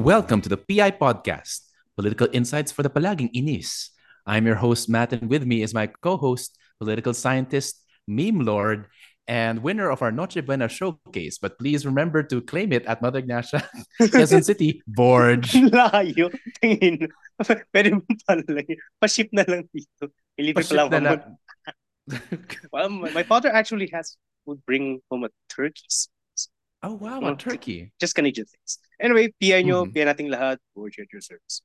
Welcome to the PI Podcast, Political Insights for the Palaging Inis. I'm your host, Matt, and with me is my co host, political scientist, meme lord, and winner of our Noche Buena showcase. But please remember to claim it at Mother Ignacia, Quezon City, Borge. Layo. Tingin. Pwede mo pala lang yun. Pa-ship na lang dito. Ilibre pa Paship lang na ako mo. lang. Well, my father actually would bring home a turkey. Oh, wow, a Well, turkey. just Canadian things. Anyway, PI nyo, Mhm. PI nating lahat. Forward at your service.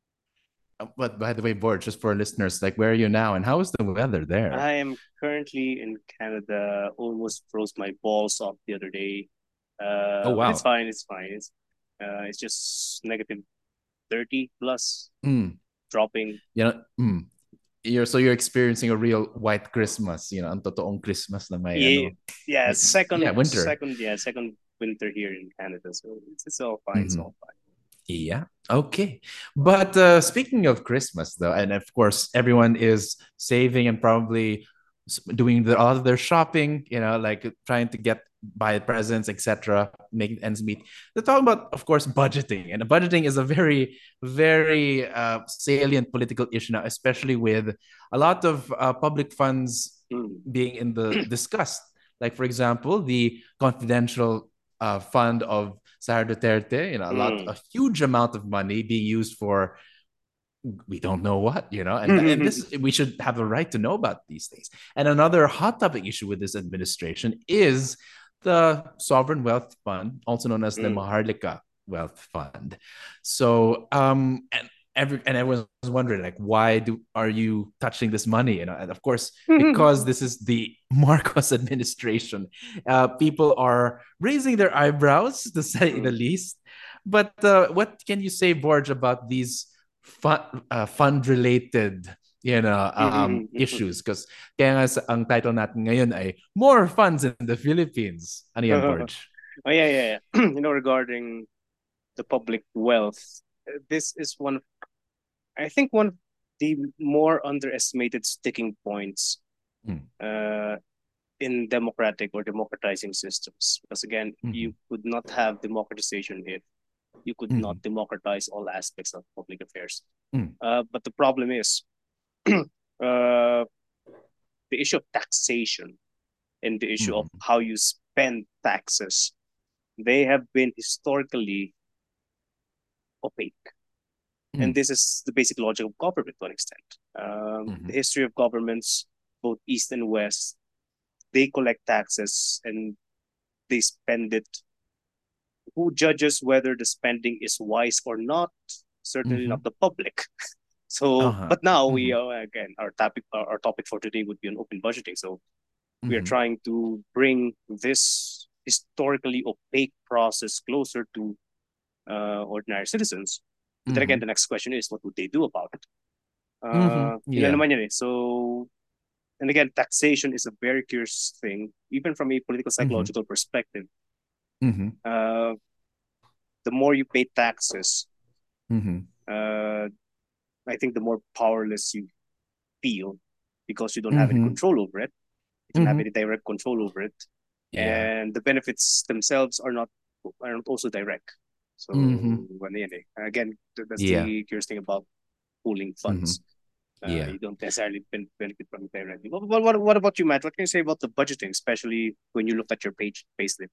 But by the way, Borge, just for listeners, like, where are you now and how is the weather there? I am currently in Canada. Almost froze my balls off the other day. Oh, But it's wow. fine. It's fine. It's just negative 30 plus Mm. dropping. You know, you're experiencing a real white Christmas, ang totoong Christmas na Yeah, yeah. yeah, winter. Second winter here in Canada. So it's all fine. It's Mhm. all fine. Yeah. Okay. But speaking of Christmas, though, and of course, everyone is saving and probably doing all of their shopping, like trying to buy presents, etc., making ends meet. They're talking about, of course, budgeting. And budgeting is a very, very salient political issue now, especially with a lot of public funds Mm. being in the discussed. Like, for example, the confidential fund of Sara Duterte, a huge amount of money being used for we don't know what, and this we should have a right to know about these things. And another hot topic issue with this administration is the sovereign wealth fund, also known as the Mm. Maharlika Wealth Fund. So, and everyone's wondering, like, why are you touching this money? And of course, because this is the Marcos administration, people are raising their eyebrows, to say the Mm. least. But what can you say, Borge, about these fund related issues? Because kaya nga ang title natin ngayon ay More Funds in the Philippines. Ano yan, Oh Borge? yeah. Regarding the public wealth, this is I think one of the more underestimated sticking points Mm. uh, in democratic or democratizing systems. Because again, you Mhm. could not have democratization if you could not Mhm. democratize all aspects of public affairs. Mm. But the problem is uh, the issue of taxation and the issue of Mhm. how you spend taxes. They have been historically opaque. And Mm. this is the basic logic of government to an extent. The Mhm. history of governments, both East and West, they collect taxes and they spend it. Who judges whether the spending is wise or not? Certainly not Mhm. the public. So, Uh-huh. but now we Mhm. again our topic for today would be on open budgeting. So we are Mhm. trying to bring this historically opaque process closer to ordinary citizens. But then again, Mhm. the next question is, what would they do about it? Mhm. Yun na Yeah. naman yun eh. So, and again, taxation is a very curious thing, even from a political Mhm. psychological perspective. Mhm. Uh, the more you pay taxes, Mhm. uh, I think the more powerless you feel because you don't have any Mhm. control over it. You don't have Mhm. any direct control over it, Yeah. and the benefits themselves are not also direct. So, Mhm. ano yan eh. Again, that's Yeah. the curious thing about pooling Mhm. funds. Yeah. You don't necessarily benefit from it directly. What about you, Matt? What can you say about the budgeting, especially when you look at your payslip?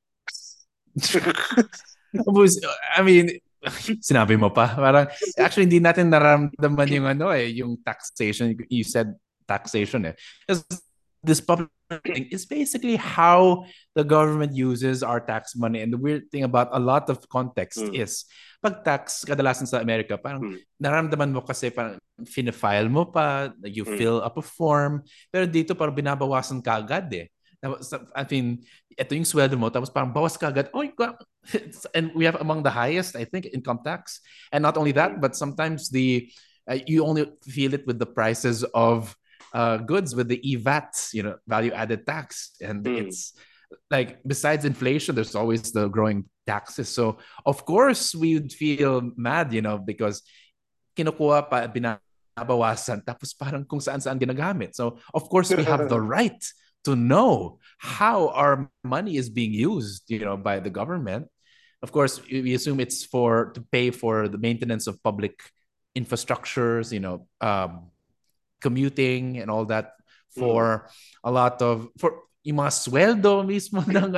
I mean, sinabi mo pa. Parang, actually, hindi natin naramdaman yung taxation. You said taxation eh. Because this public thing is basically how the government uses our tax money. And the weird thing about a lot of context Mm, is, pag tax, kadalasan sa Amerika, parang mm, naramdaman mo kasi parang file mo pa, you mm, fill up a form, pero dito parang binabawasan ka agad eh. I mean, ito yung sweldo mo, tapos parang bawas ka agad. Oh, and we have among the highest, I think, income tax. And not only that, mm, but sometimes you only feel it with the prices of goods with the EVAT, value added tax. And mm, it's like, besides inflation, there's always the growing taxes. So, of course, we would feel mad, because kinukuha pa, binabawasan, tapos parang kung saan-saan ginagamit. So, of course, we have the right to know how our money is being used, by the government. of course, we assume it's for to pay for the maintenance of public infrastructures, commuting and all that Mm. for a lot of for yung mga sweldo mismo ng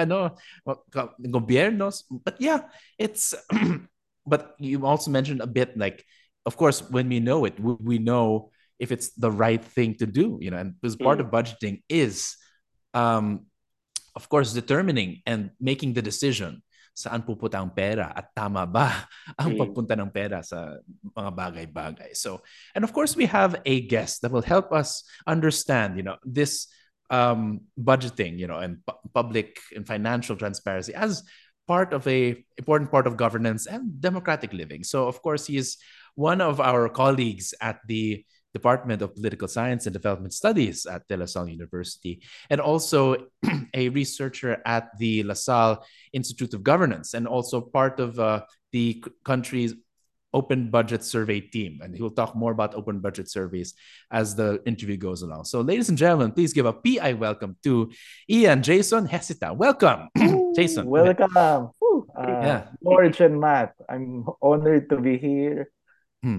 gobyernos. But yeah, it's but you also mentioned a bit like, of course, when we know it, we know if it's the right thing to do, and because part Mm. of budgeting is um of course, determining and making the decision saan pupunta ang pera at tama ba ang Mm. pagpunta ng pera sa mga bagay-bagay. So, and of course, we have a guest that will help us understand, this budgeting, and public and financial transparency as part of a important part of governance and democratic living. So, of course, he is one of our colleagues at the Department of Political Science and Development Studies at De La Salle University, and also a researcher at the La Salle Institute of Governance, and also part of the country's open budget survey team. And he'll talk more about open budget surveys as the interview goes along. So, ladies and gentlemen, please give a PI welcome to Ian Jason Hesita. Welcome, Jason. Go ahead. Welcome. Yeah. George and Matt, I'm honored to be here. Hmm.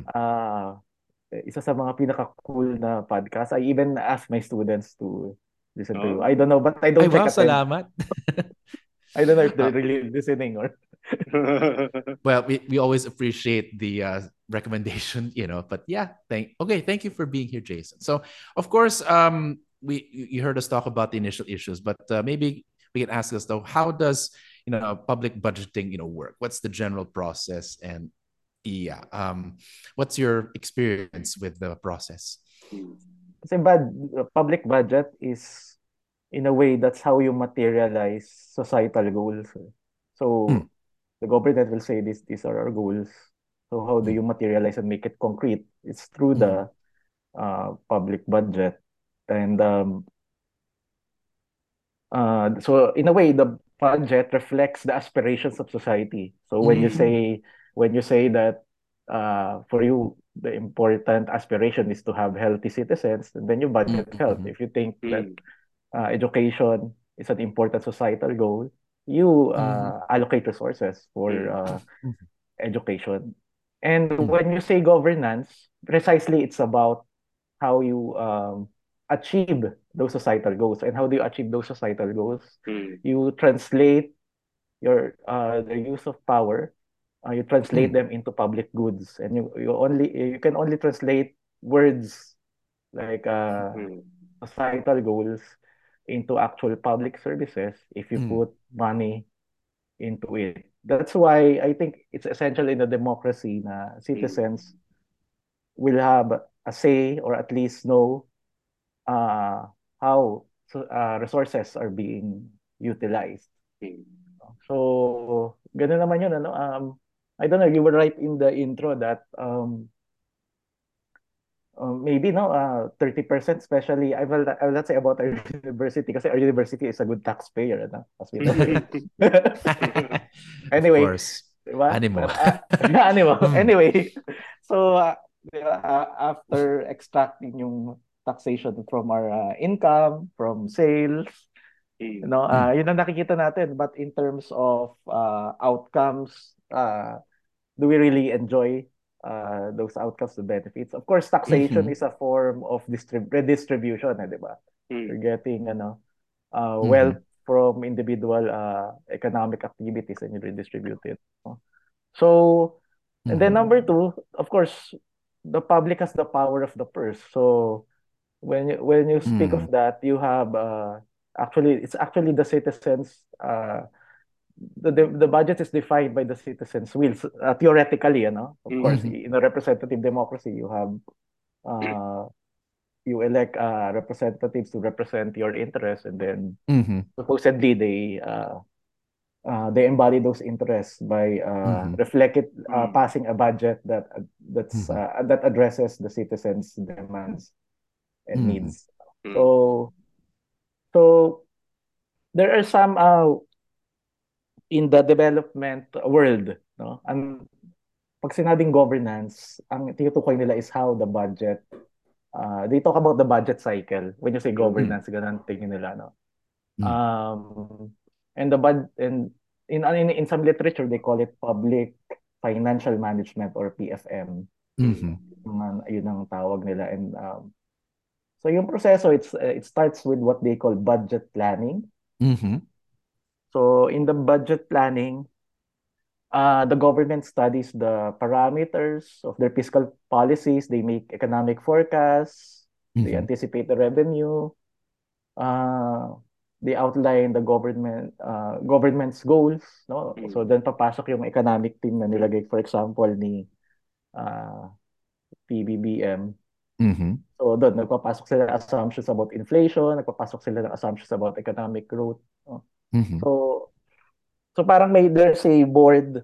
Isa sa mga pinaka-cool na podcast. I even asked my students to listen to you. Oh. I don't know, but I don't Ay, wow, check attendance. salamat. I don't know if they're really listening or... Well, we always appreciate the recommendation, but yeah, thank you for being here, Jason. So, of course, you heard us talk about the initial issues, but maybe we can ask us though, how does public budgeting work? What's the general process? And yeah, what's your experience with the process? Kasi public budget is, in a way, that's how you materialize societal goals. So the government will say these are our goals. So how do you materialize and make it concrete? It's through the public budget. And so in a way, the budget reflects the aspirations of society. So when you say that for you the important aspiration is to have healthy citizens, then you budget health. If you think that education is an important societal goal, you allocate resources for education. And when you say governance, precisely it's about how you achieve those societal goals. And how do you achieve those societal goals? You translate the use of power. You translate them into public goods, and you can only translate words like societal goals into actual public services if you put money into it. That's why I think it's essential in a democracy na citizens will have a say or at least know how resources are being utilized. So, ganun naman yun, ano? I don't know, you were right in the intro that maybe 30%, especially I will not say about our university because our university is a good taxpayer, as we know. Anyway, of course. Diba? Animal. Anyway, so after extracting yung taxation from our income, from sales, yun ang nakikita natin. But in terms of outcomes, do we really enjoy those outcomes, the benefits? Of course, taxation is a form of redistribution, di ba? You're getting wealth from individual economic activities and you redistribute it. So, and then number two, of course, the public has the power of the purse. So when you speak of that, you have it's actually the citizens. The budget is defined by the citizens' wills. Theoretically, of course, in a representative democracy, you have you elect representatives to represent your interests, and then supposedly they embody those interests by passing a budget that addresses the citizens' demands and needs. So there are some in the development world, no? Ang pag sinabing governance, ang tinutukoy nila is how the budget they talk about the budget cycle. When you say governance, ganun tingin nila, no? And in some literature they call it public financial management or PFM. Mm-hmm. Yun ang tawag nila. And so yung proseso, it starts with what they call budget planning. Mm-hmm. So in the budget planning, the government studies the parameters of their fiscal policies. They make economic forecasts. They Mm-hmm. anticipate the revenue. They outline the government's goals, no? So then papasok yung economic team na nilagay, for example, ni PBBM. Mm-hmm. So doon nagpapasok sila ng assumptions about inflation, nagpapasok sila ng assumptions about economic growth, no? Mm-hmm. So parang there's a board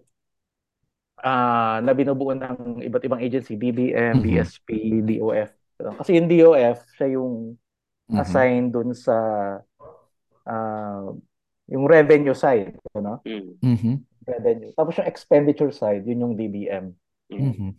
na binubuo ng iba't ibang agency, BBM, Mm-hmm. BSP, DOF. Kasi yung DOF, siya yung Mm-hmm. assigned dun sa yung revenue side, no? Mm-hmm. Revenue. Tapos yung expenditure side, yun yung DBM. Mm-hmm.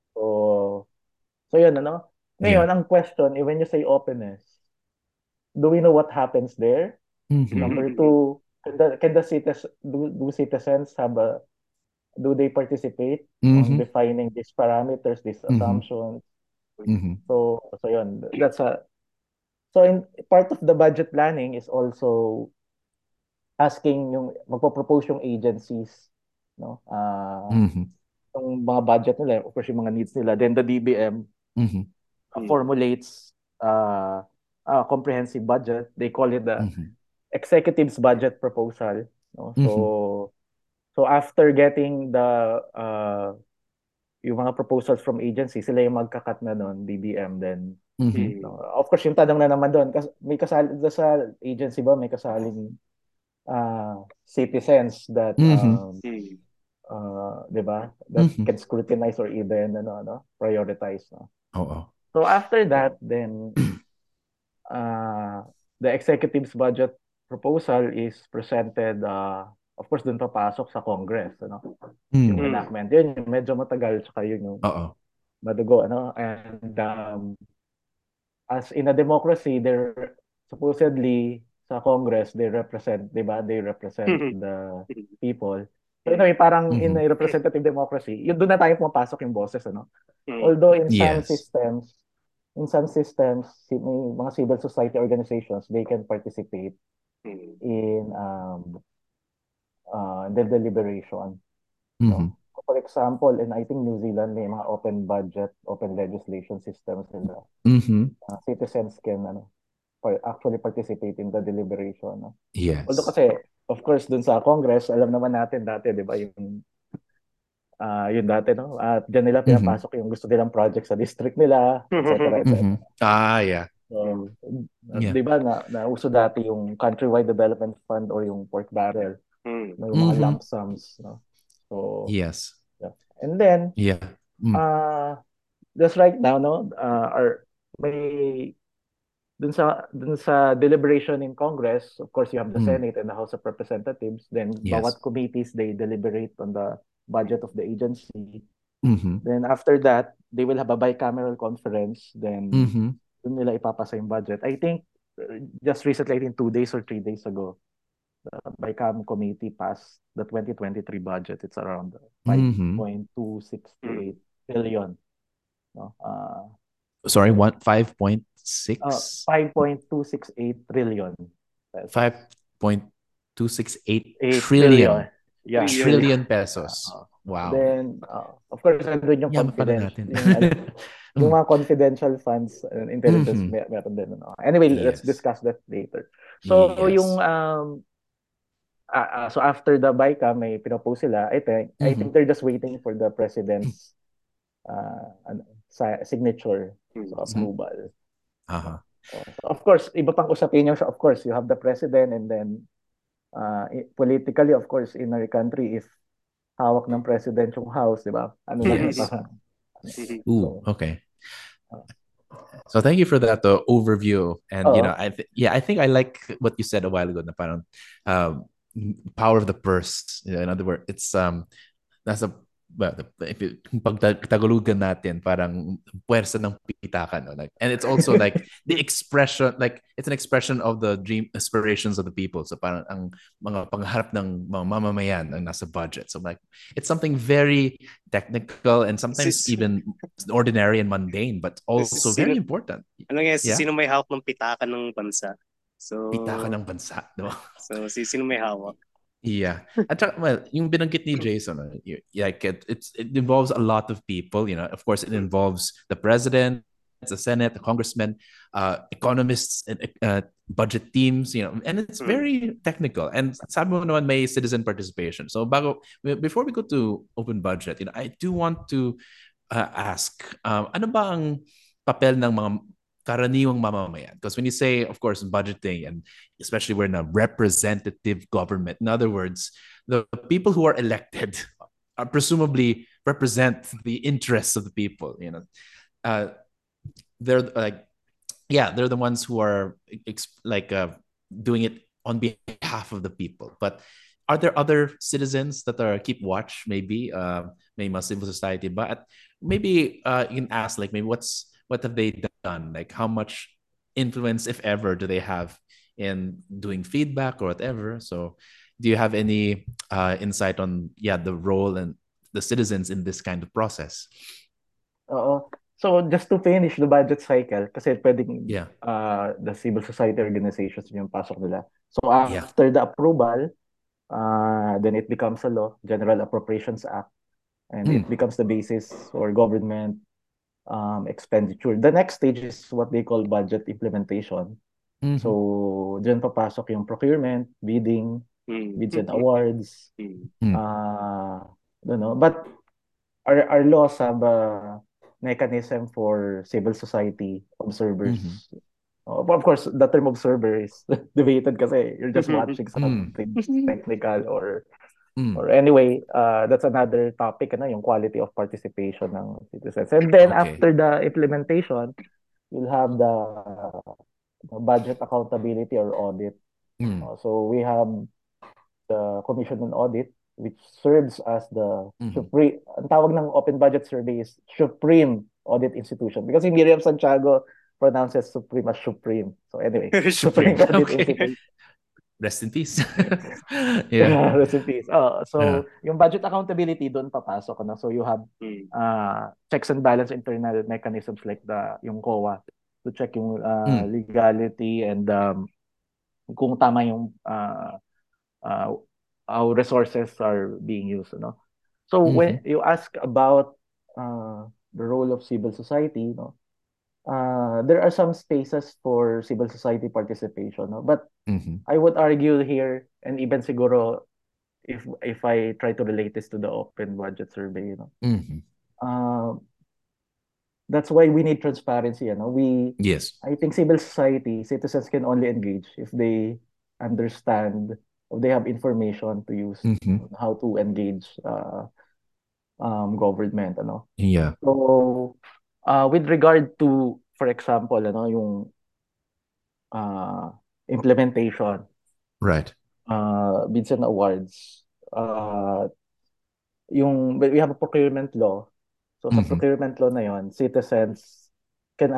So yun, ano? Ngayon, Yeah. ang question, when you say openness, do we know what happens there? Mm-hmm. Number two, can the citizens do they participate on Mm-hmm. defining these parameters, these Mm-hmm. assumptions? Mm-hmm. So yun, so in part of the budget planning is also asking yung magpo-propose yung agencies, no? Mm-hmm. Yung mga budget nila, of course yung mga needs nila. Then the DBM Mm-hmm. formulates a comprehensive budget. They call it the Mm-hmm. executive's budget proposal, no? So after getting yung mga proposals from agencies, sila yung magkakat na doon, DBM. Then Mm-hmm. of course yung tanong na naman doon, kasi may kasali sa agency ba, may kasaling citizens that Mm-hmm. 'di ba, that Mm-hmm. can scrutinize or even prioritize, no? Oo. So after that, then the executive's budget proposal is presented, of course dun papasok sa Congress, ano? Yung enactment. Yun yung medyo matagal, tsaka yun yung Oo. madugo, ano? And as in a democracy, they're supposedly sa Congress, they represent, di ba? They represent the people. So anyway, parang in a representative democracy, yun doon na tayo pumapasok yung boses, ano? Although in some Yes. systems, may mga civil society organizations, they can participate in the deliberation. Mm-hmm. So, for example, in I think New Zealand, may mga open budget, open legislation systems sila. Mm-hmm. Citizens can actually participate in the deliberation, no? Yes. Although kasi, of course, dun sa Congress, alam naman natin dati, di ba, yung dati, no? At dyan nila pinapasok yung gusto nilang project sa district nila, etc. Mm-hmm. Yeah. So, Yeah. di ba, nauso dati yung Countrywide Development Fund or yung pork barrel, no, yung mga lump sums, no? So, yes. yeah. And then, Yeah. just right now, no, may dun sa deliberation in Congress, of course, you have the Senate and the House of Representatives. Then, Yes. bawat committees, they deliberate on the budget of the agency. Mm-hmm. Then, after that, they will have a bicameral conference. Then, dun nila ipapasa yung budget. I think, just recently, I think 2 days or 3 days ago, the BICAM committee passed the 2023 budget. It's around 5.268 trillion. No? Sorry, what? 5.6? 5.268 trillion. 5.268 trillion. Yeah. Trillion pesos. Wow. Then, of course, nandun yung Yaman pala confidential. natin. Yung mga confidential funds and intelligence, meron din. No? Anyway, let's Yes. discuss that later. So, Yes. yung so after the BICAM, may pinopose sila. I think they're just waiting for the president's signature, so approval. Uh-huh. So, of course, iba pang usapin yung, of course, you have the president, and then politically, of course, in our country, if hawak ng president yung house, di ba? Ano na Yes. So, okay. So thank you for that overview, and I think I like what you said a while ago. Na parang power of the purse. In other words, it's well, kung pagtagulugan natin, parang puwersa ng pitakan, no? Like, and it's also like the expression, like it's an expression of the dream aspirations of the people. So parang ang mga pangarap ng mga mamamayan ang nasa budget. So like it's something very technical and sometimes Sis, even ordinary and mundane, but also very sino, important. ano nga, Yeah, sino may hawak ng pitakan ng bansa? pitakan So, ng bansa, no? sino may hawak? Yeah. At saka, well, yung binanggit ni Jason, like it involves a lot of people, you know. Of course, it involves the president, the Senate, the congressmen, economists, and budget teams, you know, and it's Mm. very technical. And sabi mo naman may citizen participation. So before we go to open budget, you know, I do want to ask, ano ba ang papel ng mga karaniwang mamamayan? Because when you say, of course, budgeting, and especially we're in a representative government, in other words, the people who are elected are presumably represent the interests of the people. You know, they're like, yeah, they're the ones who are like doing it on behalf of the people. But are there other citizens that are keep watch? Maybe, maybe civil society, but maybe you can ask like maybe what have they done? Like how much influence, if ever, do they have in doing feedback or whatever? So, do you have any insight on the role and the citizens in this kind of process? Oo. So just to finish the budget cycle, kasi pwedeng Yeah, the civil society organizations yung pasok nila. So yeah. after the approval, then it becomes a law, General Appropriations Act, and it Mm. becomes the basis for government expenditure. The next stage is what they call budget implementation. Mm-hmm. So dyan papasok yung procurement, bidding, bids and awards. I don't know. But our laws have a mechanism for civil society observers. Of course, the term observer is debated kasi you're just watching something technical or anyway, that's another topic, ano, yung quality of participation ng citizens. And then Okay. after the implementation, you'll have the budget accountability or audit. So we have the Commission on Audit, which serves as the supreme, ang tawag ng open budget survey is Supreme Audit Institution. Because si Miriam Santiago pronounces Supreme as Supreme. So anyway, Supreme Audit Okay. Institution. Rest in peace. Yeah, rest in peace. So yung budget accountability doon papasok, ano? So you have checks and balance internal mechanisms like yung COA to check yung legality and kung tama yung how resources are being used, no? So when you ask about the role of civil society, no, there are some spaces for civil society participation, no? But I would argue here, and even siguro if I try to relate this to the open budget survey, you know, that's why we need transparency, you know. Yes. I think civil society, citizens can only engage if they understand or they have information to use on how to engage government, ano. Yeah. So with regard to, for example, ano, yung implementation, Right. bids and awards, we have a procurement law. So sa procurement law na yon, citizens can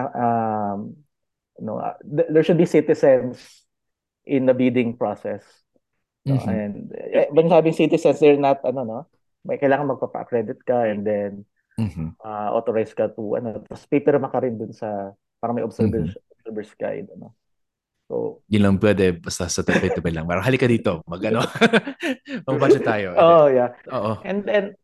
there should be citizens in the bidding process. No? And when sabing citizens, they're not may kailangan magpapa-accredit ka and then authorize ka to tapos paper ka rin dun sa parang may observer's guide, ano. So yun lang pwede basta sa tabi-tabi lang. Parang halika dito, mag-budget tayo. Oh, yeah. Oo. And then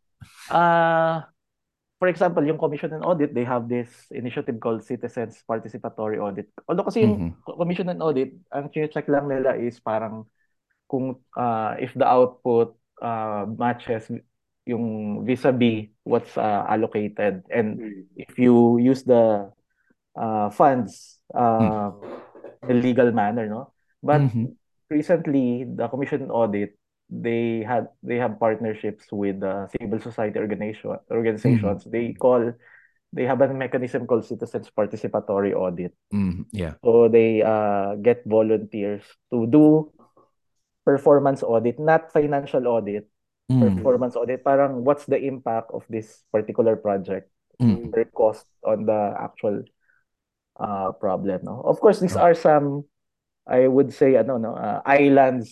for example, yung Commission on Audit, they have this initiative called Citizens Participatory Audit. Although kasi yung Commission on Audit, ang check lang nila is parang kung if the output matches yung vis-a-vis what's allocated, and if you use the funds in a legal manner, no? But recently, the Commission on Audit, they have partnerships with civil society organizations. They have a mechanism called Citizens Participatory Audit. Yeah. So they get volunteers to do performance audit, not financial audit, Mm. performance audit. Parang what's the impact of this particular project Mm. or cost on the actual problem, no? Of course, these Oh, are some, I would say, islands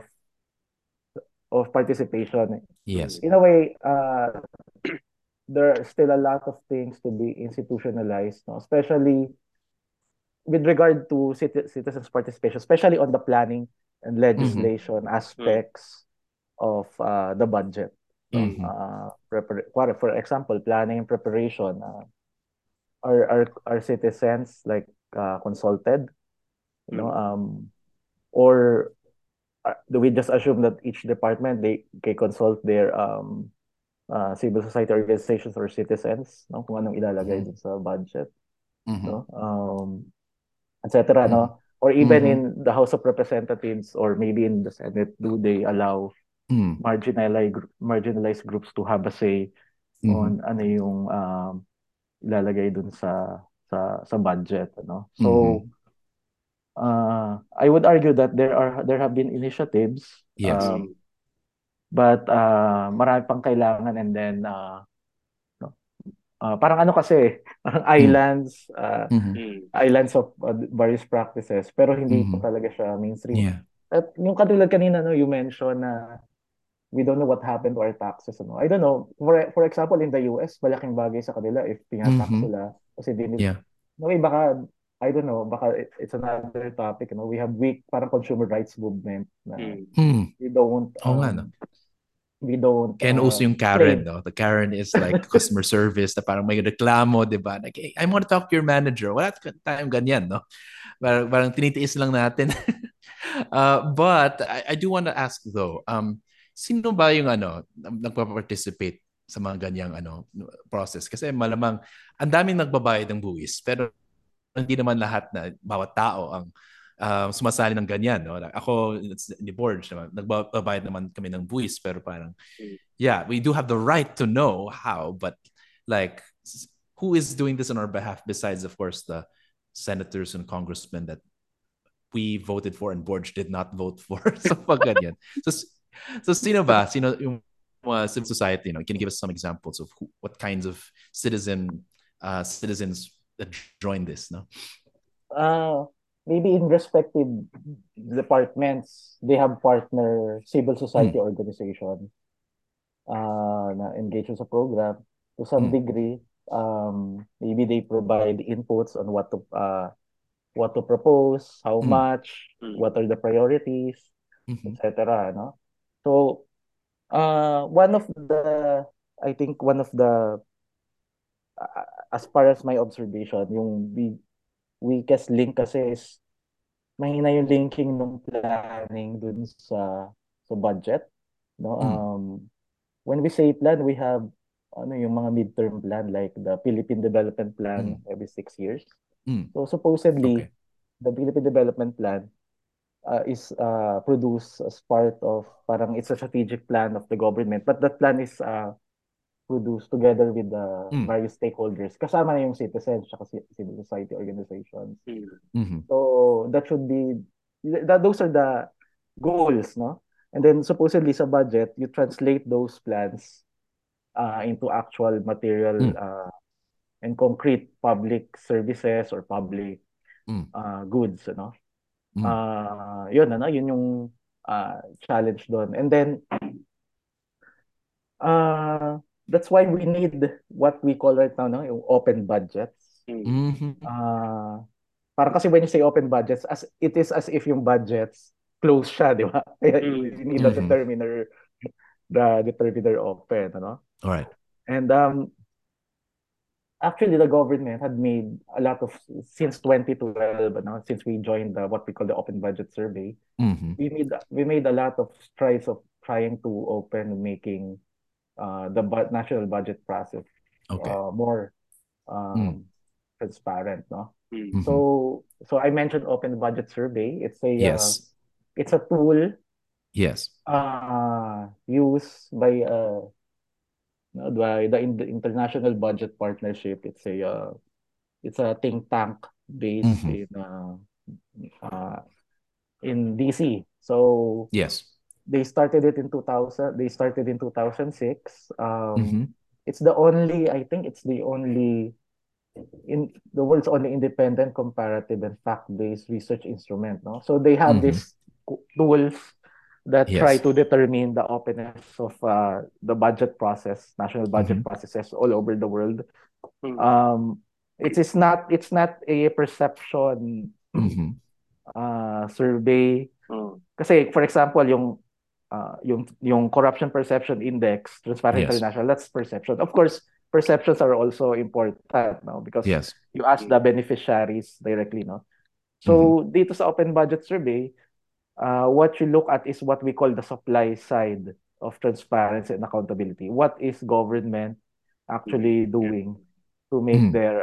of participation. yes. In a way, there are still a lot of things to be institutionalized, no? Especially with regard to citizens' participation, especially on the planning and Mm-hmm. legislation aspects of the budget. No? Mm-hmm. For example, planning and preparation. Are citizens like consulted? You know, or do we just assume that each department they consult their civil society organizations or citizens, no? Kung anong ilalagay Mm-hmm. dun sa budget, Mm-hmm. no? Etc. Mm-hmm. No? Or even Mm-hmm. in the House of Representatives or maybe in the Senate, do they allow Mm-hmm. marginalized groups to have a say Mm-hmm. on ano yung ilalagay dun sa budget, ano? Mm-hmm. So I would argue that there have been initiatives, Yes. but marami pang kailangan, and then no, parang ano kasi parang Mm. Mm-hmm. islands of various practices, pero hindi Mm-hmm. pa talaga siya mainstream. Yeah. At yung katulad kanina, no, you mentioned na we don't know what happened to our taxes, ano. I don't know. For example, in the US, malaking bagay sa kanila if tinatax Mm-hmm. sila kasi hindi. Yeah. No, baka I don't know, baka it's another topic, we have weak parang consumer rights movement na Mm. we don't Oo nga, no? we don't Kaya uso yung Karen, claim. no? The Karen is like customer service na parang may reklamo, di ba? Like, hey, I want to talk to your manager. Wala tayong ganyan, no? Parang tinitiis lang natin. But I do want to ask though, sino ba yung nagpa-participate sa mga ganyang process? Kasi malamang ang daming nagbabayad ng buwis, pero hindi naman lahat na bawat tao ang sumasali ng ganyan, no? Like, ako ni board naman, nagbabayad naman kami ng buwis, pero parang yeah, we do have the right to know how, but like who is doing this on our behalf besides of course the senators and congressmen that we voted for and board did not vote for. So pag ganyan. So sino ba? Sino yung civil society, can you give us some examples of what kinds of citizens that join this, no? Maybe in respective departments, they have partner civil society organization na engage sa program to some degree. Maybe they provide inputs on what to propose, how much, what are the priorities, etc. No? So I think one of the as far as my observation, yung weakest link kasi is mahina yung linking ng planning dun sa budget, no? When we say plan, we have yung mga midterm plan like the Philippine Development Plan every 6 years. So supposedly, Okay. the Philippine Development Plan is produced as part of parang it's a strategic plan of the government, but that plan is produced together with the various stakeholders. Kasama na yung citizens at civil society organizations. So that should be those are the goals, no? And then supposedly sa budget, you translate those plans into actual material and concrete public services or public goods, no? Yun yung challenge doon. And then that's why we need what we call right now, no, yung open budgets. Parang kasi when you say open budgets, it is as if yung budgets close siya, di ba? Kaya you need a determiner open, ano? All right. And actually the government had made a lot of since 2012, since we joined what we call the Open Budget Survey, we made a lot of strides of trying to open making the national budget process more transparent, no? So I mentioned Open Budget Survey. It's a Yes. it's a tool Yes. used by the International Budget Partnership. It's a think tank based in DC. So Yes. they started it in 2000. They started in 2006. Mm-hmm. It's the only, I think it's the only in the world's only independent comparative and fact-based research instrument, no? So they have Mm-hmm. these tools that try Yes. to determine the openness of the budget process, national Mm-hmm. budget processes all over the world. Mm. Um, it's not a perception Mm-hmm. survey. Mm. Kasi for example, yung corruption perception index, Transparent Yes. International, that's perception. Of course, perceptions are also important, no? Because Yes. you ask Mm. the beneficiaries directly, no? Mm-hmm. So dito sa open budget survey, what you look at is what we call the supply side of transparency and accountability. What is government Mm. actually Yeah. doing to make Mm-hmm. their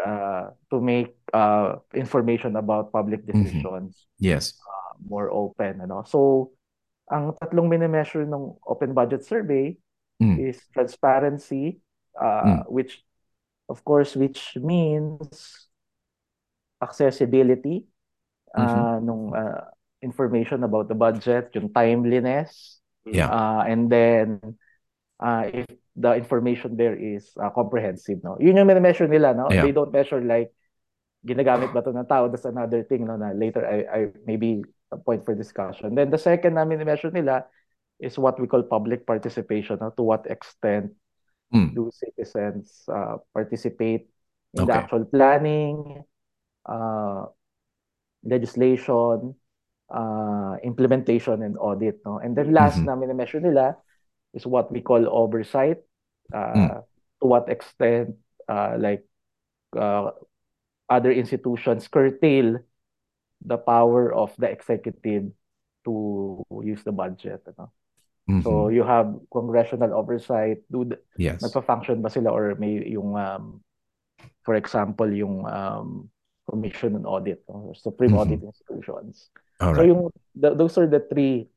information about public Mm-hmm. decisions Yes. more open, ano? So ang tatlong mini-measure ng open budget survey Mm. is transparency, Mm. which of course which means accessibility Mm-hmm. nung information about the budget, yung timeliness, Yeah. Mm. and then if the information there is comprehensive, no? Yun yung mini-measure nila, no? Yeah. They don't measure like ginagamit ba to ng tao? That's another thing, no, na later I maybe a point for discussion. Then the second na mini-measure nila is what we call public participation, no? To what extent Mm. do citizens participate in the Okay. actual planning, uh, legislation, implementation, and audit, no? And then last Mm-hmm. na mini-measure nila is what we call oversight. Mm. To what extent, like uh, other institutions curtail the power of the executive to use the budget, ano? So Mm-hmm. you have congressional oversight. Yes. Nagpa-function ba sila or may yung for example yung commission on audit, no? Supreme Mm-hmm. audit institutions. All So right. those are the three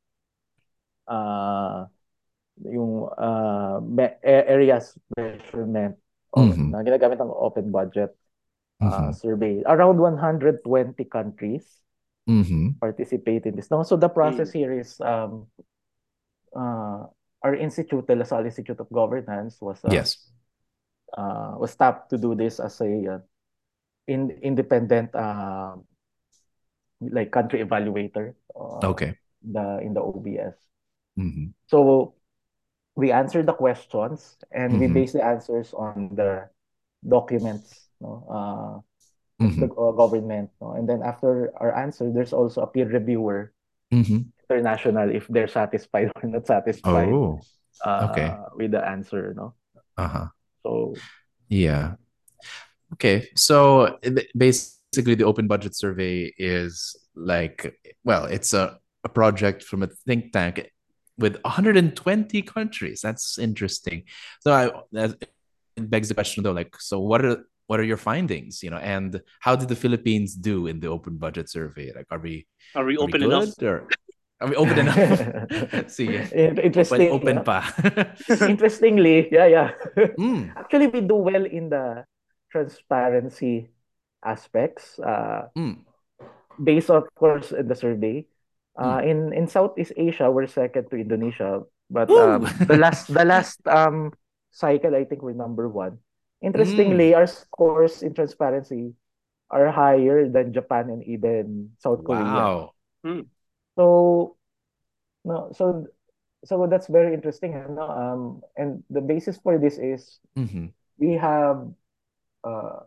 uh yung areas measurement Mm-hmm. na ginagamit ng open budget Mm-hmm. survey. Around 120 countries Mm-hmm. participate in this. No, so the process Mm. here is our institute, the LaSalle Institute of Governance, Yes. was tapped to do this as a independent like country evaluator Okay. in the OBS. Mm-hmm. So we answer the questions and we Mm-hmm. base the answers on the documents, no, of the Mm-hmm. government, no? And then after our answer, there's also a peer reviewer, Mm-hmm. international, if they're satisfied or not satisfied Oh. Okay. with the answer, no? Uh-huh. So Yeah. Okay. So basically, the open budget survey is like, well, it's a project from a think tank with 120 countries. That's interesting. So that it begs the question though, like, so what are your findings, and how did the Philippines do in the open budget survey? Like, are we Are we are we open enough? good, or are we open enough? See, interesting, open no? pa. Interestingly, yeah. Mm, Actually, we do well in the transparency aspects, mm. based of course in the survey. Mm. In Southeast Asia, we're second to Indonesia, but Woo! the last cycle, I think we're number one. Mm. Interestingly, our scores in transparency are higher than Japan and even South Korea. Wow. Mm. So no, so that's very interesting, no? And the basis for this is Mm-hmm. we have uh,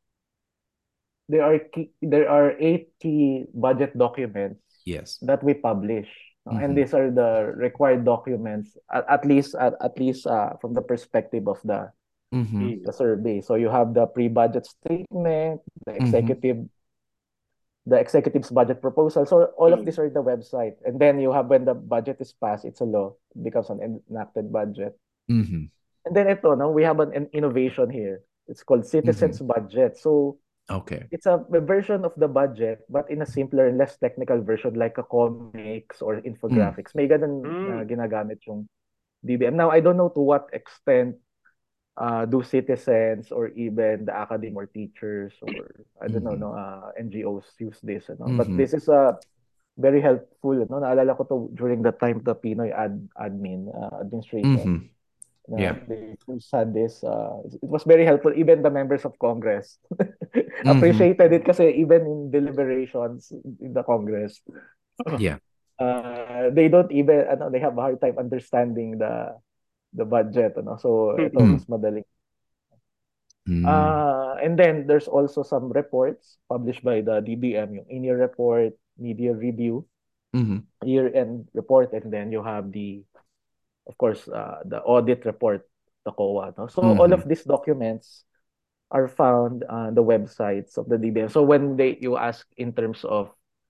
there are 8 key budget documents Yes. that we publish, no? And Mm-hmm. these are the required documents at least from the perspective of Mm-hmm. Mm. the survey. So you have the pre-budget statement, Mm-hmm. the executive's budget proposal. So all of these Mm. are in the website. And then you have when the budget is passed, it's a law, it becomes an enacted budget. Mm-hmm. And then ito, no, we have an innovation here. It's called Mm-hmm. Citizens Budget. So Okay. it's a version of the budget, but in a simpler and less technical version, like a comics or Mm. infographics. May ganun na Mm. ginagamit yung DBM. Now, I don't know to what extent do citizens or even the academy or teachers or I don't know, Mm-hmm. no, NGOs use this, no? But Mm-hmm. this is a very helpful. No, naalala ko to during the time the Pinoy administration. Mm-hmm. Yeah. They first had this. It was very helpful. Even the members of Congress Mm-hmm. appreciated it kasi even in deliberations in the Congress, Yeah. they don't even they have a hard time understanding the budget. So ito Mm. mas madali. Mm. And then there's also some reports published by the DBM, yung in-year report, media review, Mm-hmm. year-end report, and then you have of course, the audit report, the COA. No? So all Mm-hmm. of these documents are found on the websites of the DBM. So when you ask in terms of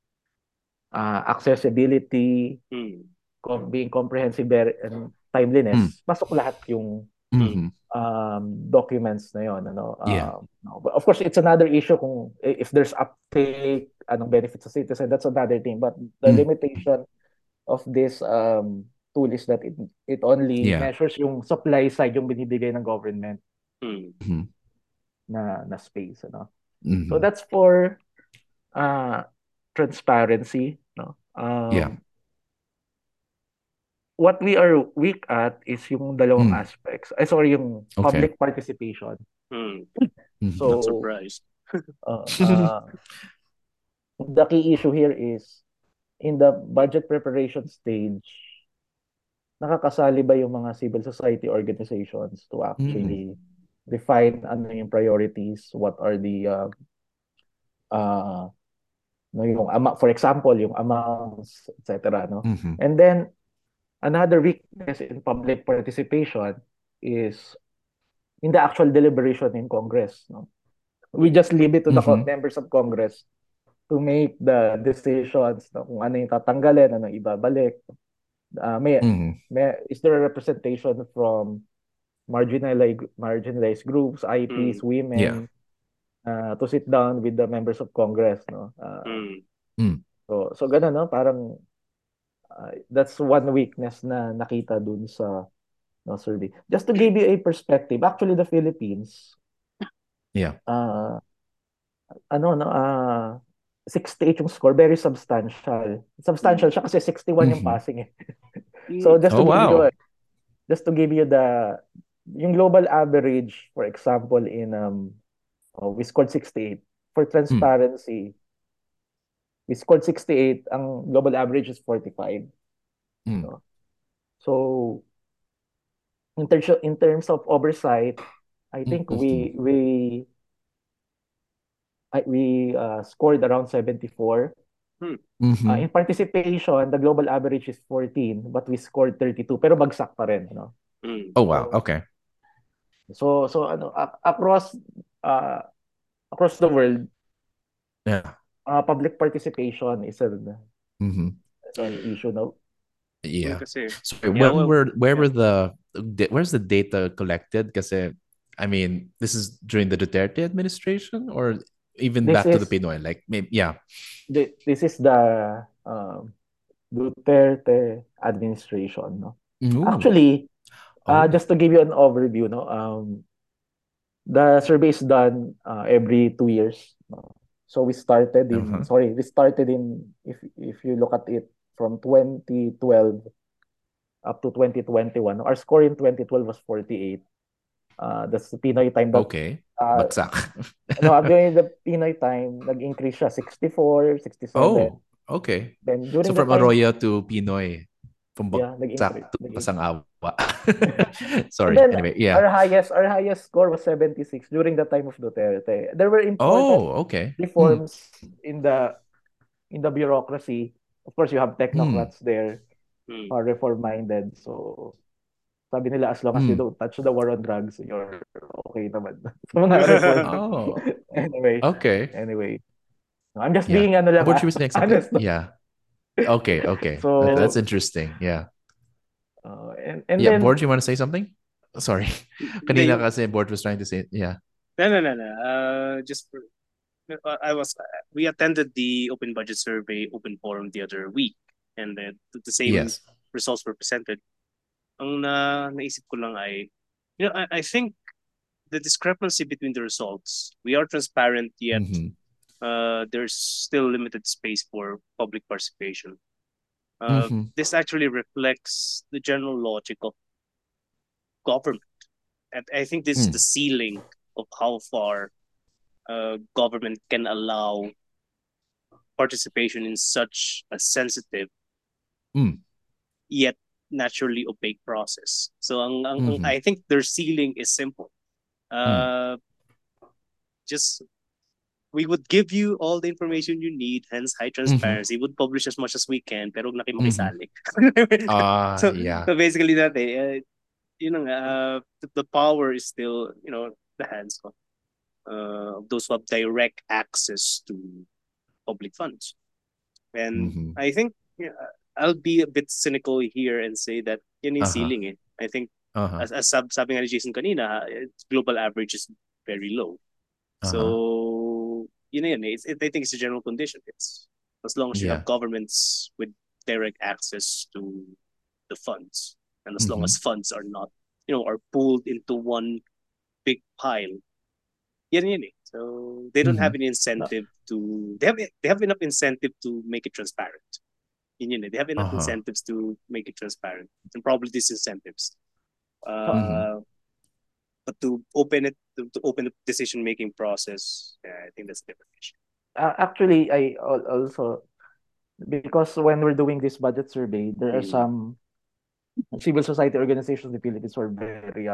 accessibility, Mm. being comprehensive and Mm. timeliness, pasok lahat yung Mm. Mm-hmm. documents na yon. Yeah. No. But of course, it's another issue kung if there's uptake, anong benefits sa citizen, that's another thing. But the Mm. limitation of this tool is that it only Yeah. measures yung supply side, yung binibigay ng government Mm. Mm-hmm. na space. So Mm-hmm. that's for transparency. No? Yeah. What we are weak at is yung dalawang Mm. aspects. Sorry, yung Okay. public participation. Mm. Mm-hmm. Not So, surprised. the key issue here is in the budget preparation stage, nakakasali ba yung mga civil society organizations to Mm-hmm. actually define ano yung priorities, what are the yung for example, yung amounts, etc. No? Mm-hmm. And then another weakness in public participation is in the actual deliberation in Congress. No? We just leave it to the Mm-hmm. members of Congress to make the decisions, no? Kung ano yung tatanggalin, ano yung ibabalik. Mm-hmm. Is there a representation from marginalized groups, IPs, Mm. women, Yeah. to sit down with the members of Congress, no? Mm. Mm. So ganun, no? Parang that's one weakness na nakita dun sa survey. Just to give you a perspective, actually the Philippines, Yeah. 68 yung score, very substantial. Substantial siya kasi 61 yung Mm-hmm. passing eh. So just Oh, to give you wow. yung global average, for example, we scored 68. For transparency, we scored 68. Ang global average is 45. Mm. No? So, in terms of oversight, I think Mm-hmm. we scored around 74. Mm-hmm. In participation, the global average is 14, but we scored 32. Pero bagsak pa rin, no? Mm. Oh, wow. Okay. So across the world, Yeah. public participation is Mm-hmm. an issue now. Yeah. Kasi, So yeah, where's the data collected? Kasi I mean, this is during the Duterte administration or even This back to the is Pinoy, like maybe yeah. this is the Duterte administration, no? Ooh. Actually, Oh. just to give you an overview, no, the survey is done every 2 years. No? So we started if you look at it from 2012 up to 2021. Our score in 2012 was 48. That's the Pinoy time that Okay. uh, Bagsak. during the Pinoy time, nag-increase siya 64, 67. Oh, okay. Then So during the from time, Arroyo to Pinoy, from yeah, Bagsak to nag-increase. Pasang-Awa. And Sorry. then Anyway, yeah. our highest score was 76 during the time of Duterte. There were important Oh, okay. reforms in the bureaucracy. Of course, you have technocrats there who are reform-minded. So sabi nila, as long as you don't touch the war on drugs, you're okay naman. So mga reform. Oh, Anyway, okay. I'm just Yeah. being What you were saying something? honest. Yeah. Okay. So That's interesting. Yeah. and Yeah, then Borge, you want to say something? Sorry. Kanina kasi Borge was trying to say, yeah. No. We attended the open budget survey, open forum the other week, and then the same Yes. results were presented. Ang naisip ko lang ay, I think the discrepancy between the results, we are transparent yet Mm-hmm. there's still limited space for public participation. Mm-hmm. This actually reflects the general logic of government. And I think this is the Mm. ceiling of how far government can allow participation in such a sensitive Mm. yet naturally opaque process. So Mm-hmm. I think their ceiling is simple. Mm. Uh, just we would give you all the information you need, hence high Mm-hmm. transparency. Would publish as much as we can, pero huwag na kayo Mm-hmm. makisali. Yeah. So basically that the power is still the hands of those who have direct access to public funds. And Mm-hmm. I think I'll be a bit cynical here and say that yun yung Uh-huh. ceiling eh. I think Uh-huh. sabi nga ni Jason kanina, global average is very low. Uh-huh. So yun eh. I think it's a general condition. It's as long as you have Yeah. governments with direct access to the funds, and as long Mm-hmm. as funds are not are pooled into one big pile, yan eh. So they don't Mm-hmm. have any No. incentive to they have enough incentive to make it transparent. Yun eh. They have enough Uh-huh. incentives to make it transparent, and probably disincentives. So, Mm-hmm. Uh, but to open the decision making process, yeah, I think that's a different issue. actually, also, because when we're doing this budget survey, there are Mm, some civil society organizations in the Philippines who are very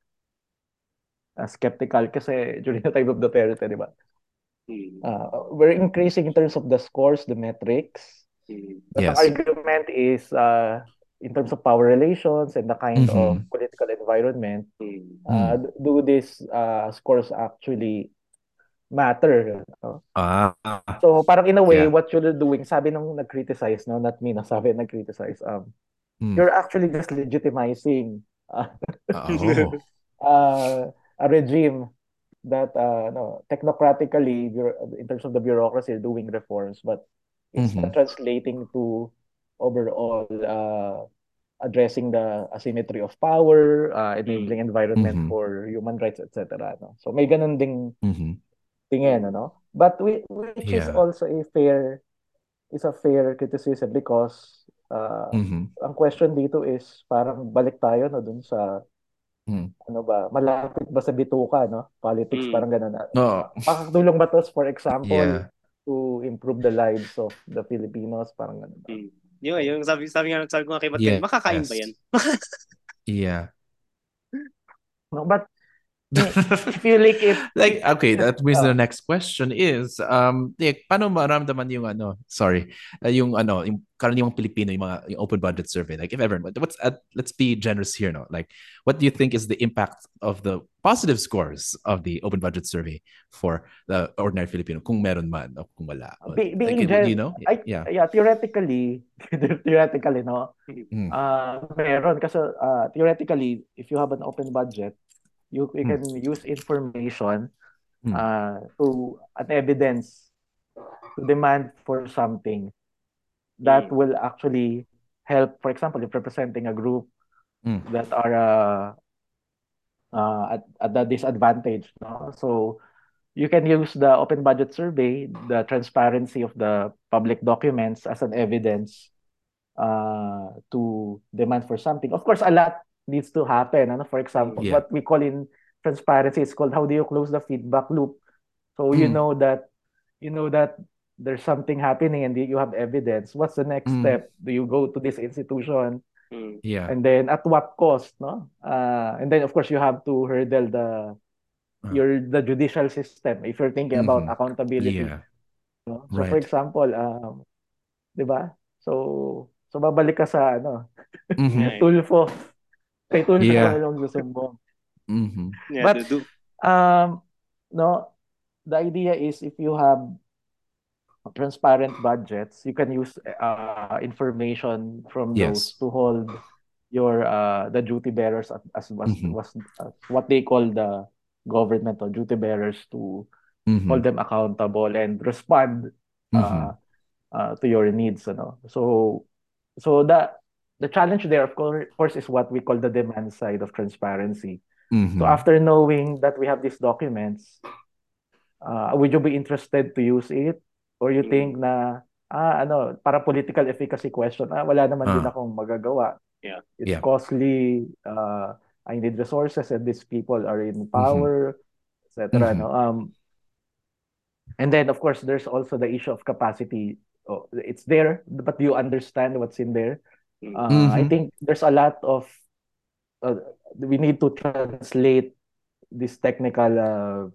skeptical kasi during the time of Duterte, di ba? mm, We're increasing in terms of the scores, the metrics. mm, But the Yes. argument is in terms of power relations and the kind of Mm-hmm. political environment, mm, Mm. do these scores actually matter? No? Ah. So parang in a way, Yeah. what you're doing, sabi nung nag-criticize, no, not me, no, sabi nag-criticize, Mm. you're actually just legitimizing uh, Oh. a regime that no, technocratically in terms of the bureaucracy doing reforms, but it's Mm-hmm. not translating to overall addressing the asymmetry of power, enabling mm, environment Mm-hmm. for human rights, etc. No? So may ganun ding Mm-hmm. tingin, mm, ano? But which is Yeah. also a fair criticism because Mm-hmm. ang question dito is parang balik tayo no dun sa Mm. ano ba, malapit ba sa bituka, no? Politics, mm, parang gano'n na. No. Makakatulong ba to, for example, Yeah. to improve the lives of the Filipinos? Parang gano'n ba? mm. Yung, So, yung sabi ko nga kay Matt kanina, makakain ba Yes. yan? Yeah. no, but if you look it, Like, okay, that brings the uh, next question is, like, paano maramdaman yung sorry, yung karaniwang Pilipino, yung open budget survey, like if ever, let's be generous here, no? Like, what do you think is the impact of the positive scores of the open budget survey for the ordinary Filipino, kung meron man o kung wala? Like, being do you gen, know? Yeah. yeah, theoretically, theoretically, no, Mm. meron kasi theoretically, if you have an open budget, you Mm. can use information Mm. to an evidence to demand for something that Mm, will actually help, for example, if representing a group Mm. that are at the disadvantage. No? So you can use the open budget survey, the transparency of the public documents as an evidence to demand for something. Of course, a lot needs to happen. Ano? For example, mm, Yeah. what we call in transparency is called how do you close the feedback loop. So Mm. you know that there's something happening and you have evidence. What's the next Mm. step? Do you go to this institution? mm, Yeah. And then at what cost, no? And then of course you have to hurdle Uh, the judicial system if you're thinking about mhm. accountability, Yeah. no? So for Right. example, 'di ba? So babalik ka sa Mm-hmm. yeah, Tulfo. Kay Tulfo Yeah. yung susumbong. Mm-hmm. yeah, But um no, the idea is if you have transparent budgets, you can use information from those Yes. to hold your the duty bearers as Mm-hmm. as what they call the government or duty bearers to Mm-hmm. hold them accountable and respond Mm-hmm. uh, to your needs, ano. So the challenge there of course is what we call the demand side of transparency. So Mm-hmm. after knowing that we have these documents, would you be interested to use it? Or you think na, para political efficacy question, wala naman din akong magagawa. Yeah. It's Yeah. costly, I need resources and these people are in power, etc. No? And then, of course, there's also the issue of capacity. Oh, it's there, but you understand what's in there. I think there's a lot of, we need to translate this technical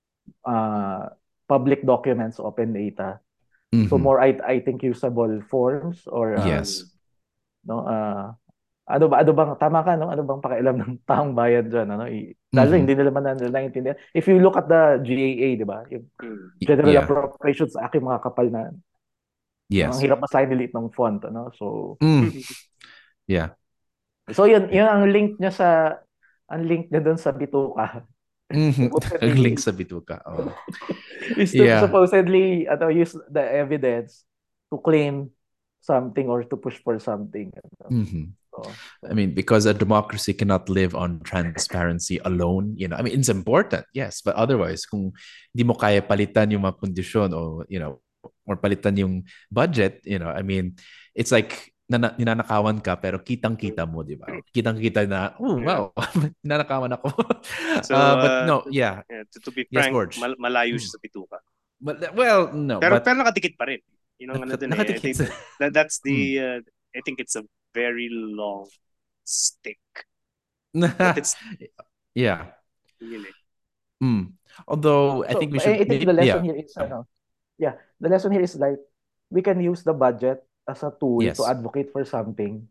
public documents, open data, so more I think usable forms or Yes. no ano bang tama ka no, ano bang pakialam ng taong bayan diyan ano, lalo hindi nila man naiintindihan. If you look at the GAA, di ba, yung General Yeah. Appropriations Act, yung mga kapal na ang Yes. hirap masign, liit ng font ano, so Yeah. so yun ang link niya doon sa bituka. Ang link sa bituka. Oh. Is to Yeah. supposedly use the evidence to claim something or to push for something. So, I mean, because a democracy cannot live on transparency alone, I mean, it's important, yes, but otherwise, kung di mo kaya palitan yung mga kondisyon o, or palitan yung budget, I mean, it's like ninanakawan ka pero kitang-kita mo, di ba? Kitang-kita na, oh, wow, ninanakawan ako. So, but no, yeah. To be Yes, frank, Gorge. malayo siya sa bituka. But, well, no. Pero but, nakadikit pa rin. I think that's the, I think it's a very long stick. But it's, yeah. Yun eh. Although I think we should. I think the lesson here is the lesson here is like we can use the budget as a tool to advocate for something.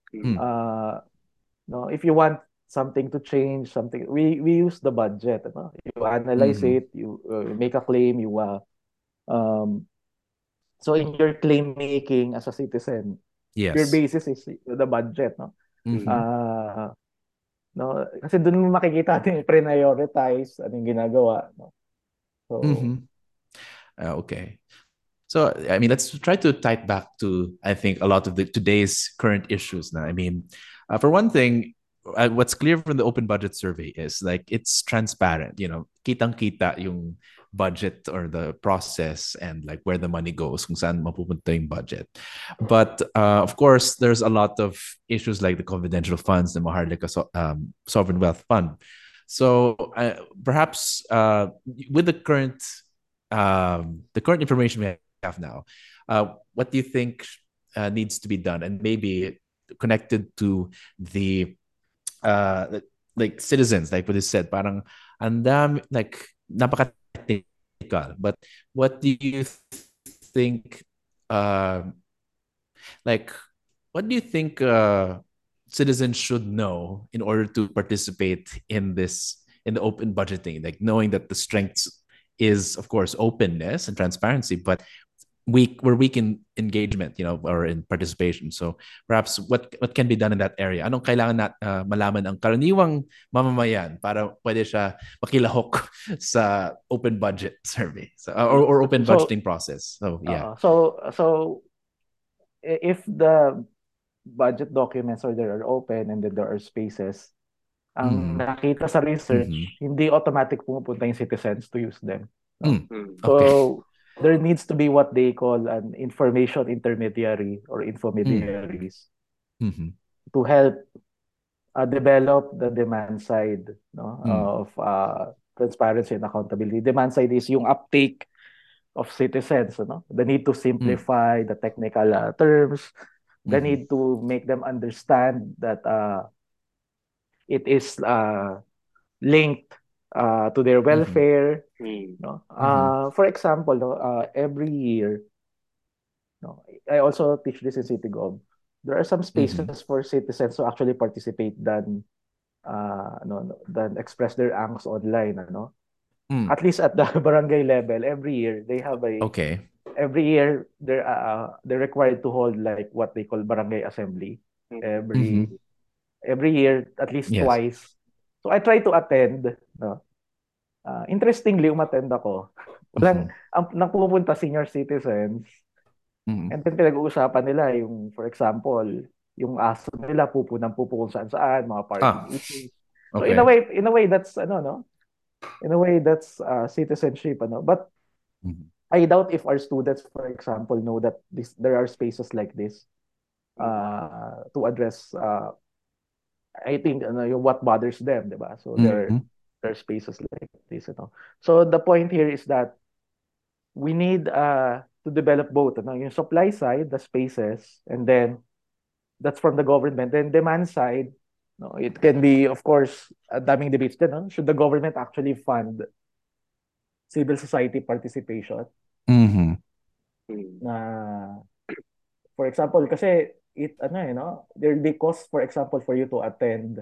No, if you want something to change, something we use the budget. No? You analyze it, you make a claim, you so in your claim making as a citizen, your basis is the budget, no? No, kasi doon mo makikita natin prioritize anong ginagawa, no? So okay. So I mean, let's try to tie it back to, I think, a lot of today's current issues now. I mean, for one thing, what's clear from the open budget survey is like it's transparent, kitang-kita yung budget or the process and like where the money goes, kung saan mapupunta yung budget. But of course, there's a lot of issues like the confidential funds, the Maharlika Sovereign Wealth Fund. So perhaps with the current information we have now, what do you think needs to be done, and maybe connected to the like citizens, like what is said, parang andam like napaka-technical, but what do you think like what do you think citizens should know in order to participate in the open budgeting, like knowing that the strengths is of course openness and transparency, but we're weak in engagement, or in participation. So perhaps what can be done in that area? Anong kailangan malaman ang karaniwang mamamayan para pwede siya makilahok sa open budget survey, or open budgeting process? So yeah. So if the budget documents are there are open and then there are spaces, ang nakita sa research, hindi automatic pumupunta yung citizens to use them. No? So there needs to be what they call an information intermediary or infomediaries to help develop the demand side, of transparency and accountability. Demand side is yung uptake of citizens, the need to simplify the technical terms, the need to make them understand that it is linked to their welfare. For example, every year, I also teach this in CityGov. There are some spaces for citizens to actually participate than express their angst online. At least at the barangay level, every year they have every year they're required to hold like what they call barangay assembly every year at least twice. So I try to attend. Interestingly, umattend ako. Nang pupunta senior citizens, and then pinag-uusapan nila yung, for example, yung aso nila pupo kung saan-saan, mga parking issues. So in a way that's in a way, that's citizenship, ano? But Mhm. I doubt if our students, for example, know that there are spaces like this to address, I think, ano, yung what bothers them, di ba? So Mhm. there are spaces like this, you know. So the point here is that we need to develop both, ano, yung supply side, the spaces, and then that's from the government. Then demand side, no, it can be, of course, daming debates din, no? Should the government actually fund civil society participation? Mhm. Mm. Na, for example, kasi ano no, there'll be cost, for example, for you to attend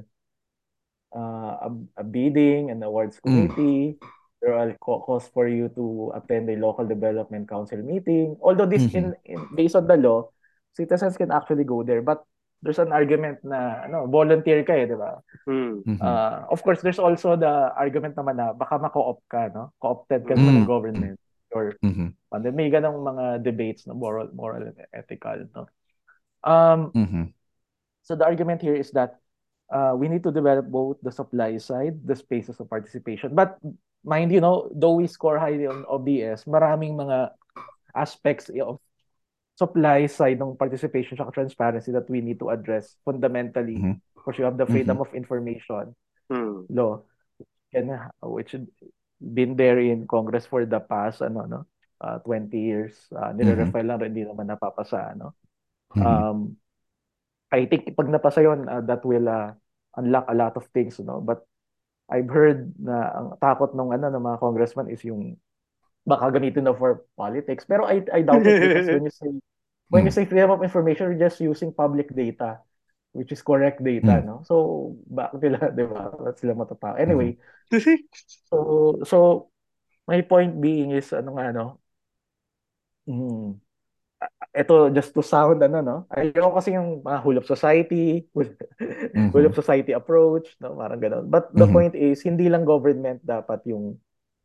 a bidding and awards Mm. committee. There are costs for you to attend a local development council meeting. Although this Mhm. based on the law, citizens can actually go there. But there's an argument na ano, volunteer ka di ba? Mm. Mhm. Of course, there's also the argument naman na baka ma-co-opt ka, no? Co-opted ka naman ng Mm. Mm. government or Mhm. may ganong mga debates na moral and ethical, no? Um, Mhm. so the argument here is that we need to develop both the supply side, the spaces of participation. But mind you, know, though we score highly on OBS, maraming mga aspects of supply side ng participation at transparency that we need to address fundamentally. Mhm. Of course, you have the freedom Mhm. of information Mm. law, which been there in Congress for the past 20 years. Mhm. Nire-refile lang rin, hindi naman napapasa, no? Mhm. Um, I think pag napasa yun, that will unlock a lot of things, no? But I've heard na ang takot ng mga congressman is yung baka gamitin na for politics. Pero I doubt it because when you Mm. say freedom of information, you're just using public data, which is correct data, Mm. no? So bakit nila, 'di ba? Ba't sila matatawa? Mhm. Anyway, so my point being is ano nga no? Mm, ito just to sound no? Ayoko kasi yung mga whole of society, whole of Mhm. society approach, no? Parang ganun. But the Mhm. point is, hindi lang government dapat yung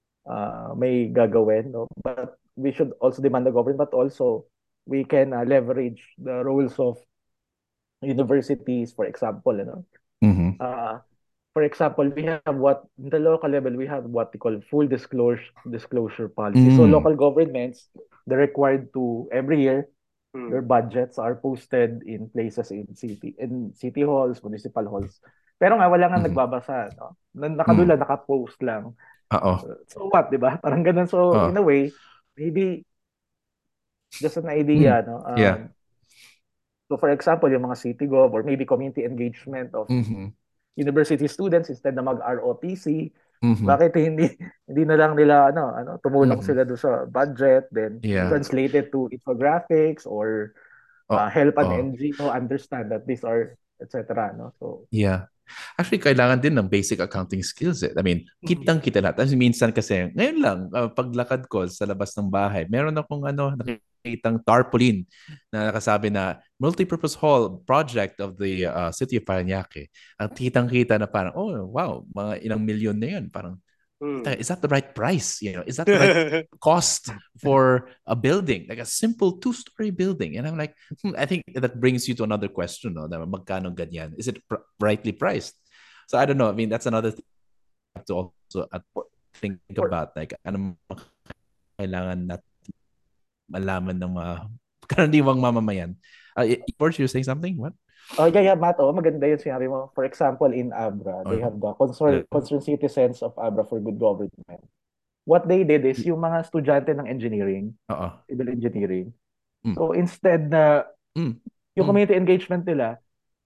may gagawin, no? But we should also demand the government, but also we can leverage the roles of universities, for example, you know. Mhm. Uh, for example, we have in the local level, we have what we call full disclosure policy. So Mm. local governments, they're required to every year their Mm. budgets are posted in places in city halls, municipal halls. Pero nga wala nga Mhm. nagbabasa, no? Mm. Nakadula, nakapost lang. Oo. So what, 'di ba? Parang ganun. So Oo. in a way, maybe just an Mm. idea, no? Yeah. So for example, yung mga city gov or maybe community engagement of Mhm. university students instead na mag-ROTC, Mhm. bakit hindi na lang nila tumulong Mhm. sila doon sa budget, then Yeah. Mm. translate it to infographics or Oh. help an Oh. NGO understand that these are etc. No? So Yeah. Actually, kailangan din ng basic accounting skills eh. I mean, kitang-kita lahat. Kasi minsan kasi, ngayon lang, paglakad ko sa labas ng bahay, meron akong nakitang tarpaulin na nakasabi na multipurpose hall project of the city of Parañaque. Ang kitang-kita na parang, oh, wow, mga ilang milyon na yun. Parang, Mm. is that the right price? Is that the right cost for a building, like a simple two-story building? And I'm like, I think that brings you to another question, no? Na magkano ganyan? Is it rightly priced? So I don't know. I mean, that's another thing to also think for about. Like, ano kailangan natin malaman ng mga karaniwang mamamayan. First, you're saying something? What? yeah, Matt, maganda yung sinabi mo. For example, in Abra, they Oh, have the hello? concerned citizens of Abra for good government. What they did is yung mga estudyante ng engineering, Oo. civil engineering. Mm. So instead na Mm. yung Mm. community engagement nila,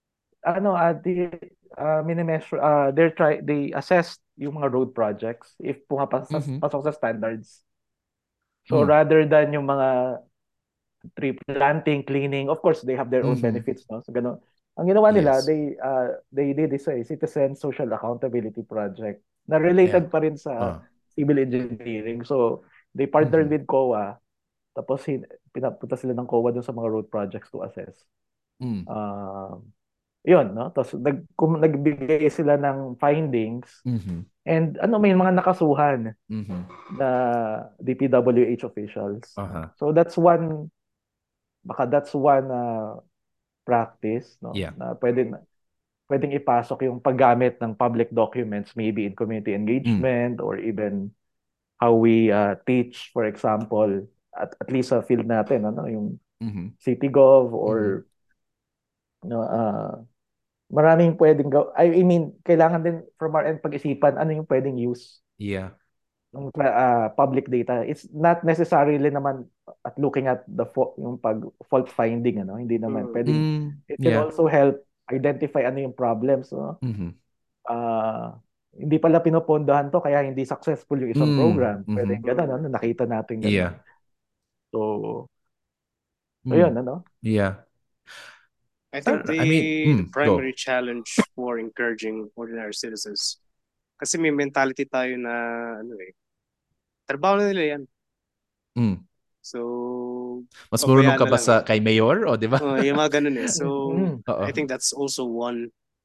they assess yung mga road projects if Mhm. pasok sa standards. So Mm. rather than yung mga tree planting, cleaning, of course they have their own Mhm. benefits, no? So ganun. Ang ginawa nila, Yes. they did this citizen social accountability project na Yeah. related pa rin sa Oh. civil engineering. So they partnered Mhm. with COA, tapos pinapunta sila ng COA dun sa mga road projects to assess. Mm. Uh, Yun, no? Tapos nagbigay sila ng findings Mhm. and may mga nakasuhan Mhm. na DPWH officials, no? Uh-huh. So that's one practice, no? Yeah. Na pwede na pwedeng ipasok yung paggamit ng public documents, maybe in community engagement or even how we teach, for example, at least sa field natin, ano, yung Mhm. CityGov or no, maraming pwedeng I mean, kailangan din from our end pag-isipan ano yung pwedeng use Yeah. ng public data. It's not necessarily naman at looking at yung fault finding, ano, hindi naman pwedeng. It can Yeah. also help identify ano yung problems, no? Mhm. Hindi pala pinopondahan to kaya hindi successful yung isang program. Pwedeng Mhm. ganun, ano, nakita natin ganun. Yeah. So yun, ano? I Yeah. think I mean, the primary go. challenge for encouraging ordinary citizens, kasi may mentality tayo na ano trabaho na nila yan. Mm. So, Mas marunong pabayaan ka na ba lang sa kay Mayor, o di ba? yung mga ganun eh. So, Oo. I think that's also one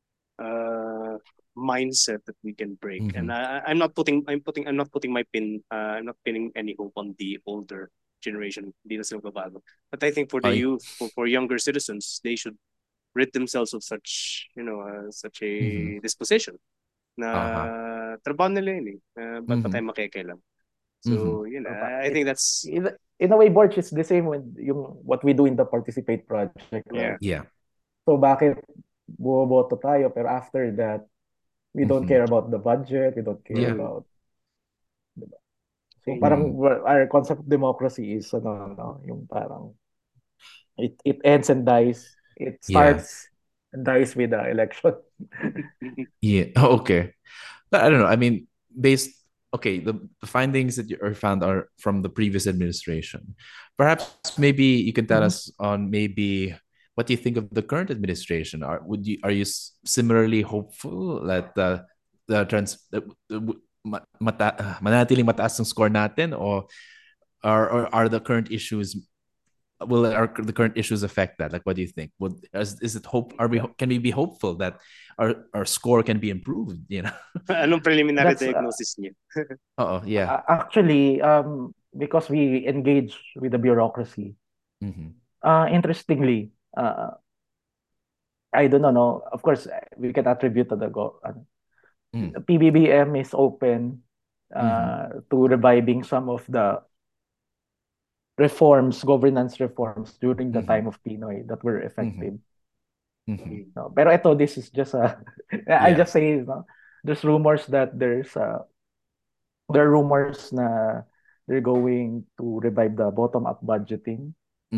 mindset that we can break. And I'm not putting my pin I'm not pinning any hope on the older generation. Hindi na sila babago. But I think for the Ay. youth, for younger citizens, they should rid themselves of such such a disposition na trabaho nila yun ba't pa tayo makikialam. So I think that's in a way, Borch, it's the same with yung what we do in the Participate project. Like, Yeah. so bakit bumoboto tayo pero after that we don't care about the budget, we don't care about, diba? So parang our concept of democracy is yung parang it ends and dies. It starts and dies with the election. Yeah. Okay. But I don't know. I mean, the findings that you are found are from the previous administration. Perhaps maybe you can tell us on maybe what do you think of the current administration? Are you similarly hopeful that manatiling mataas ang score natin, or are the current issues the current issues affect that? Like, what do you think? Is it hope? Can we be hopeful that our score can be improved? Anong preliminary That's diagnosis niya? Yeah. Actually, because we engage with the bureaucracy. Interestingly, I don't know. No, of course, we can attribute to the PBBM is open to reviving some of the governance reforms during the time of Pinoy that were effective. No, pero this is just I just say, there's rumors that there are rumors na they're going to revive the bottom-up budgeting.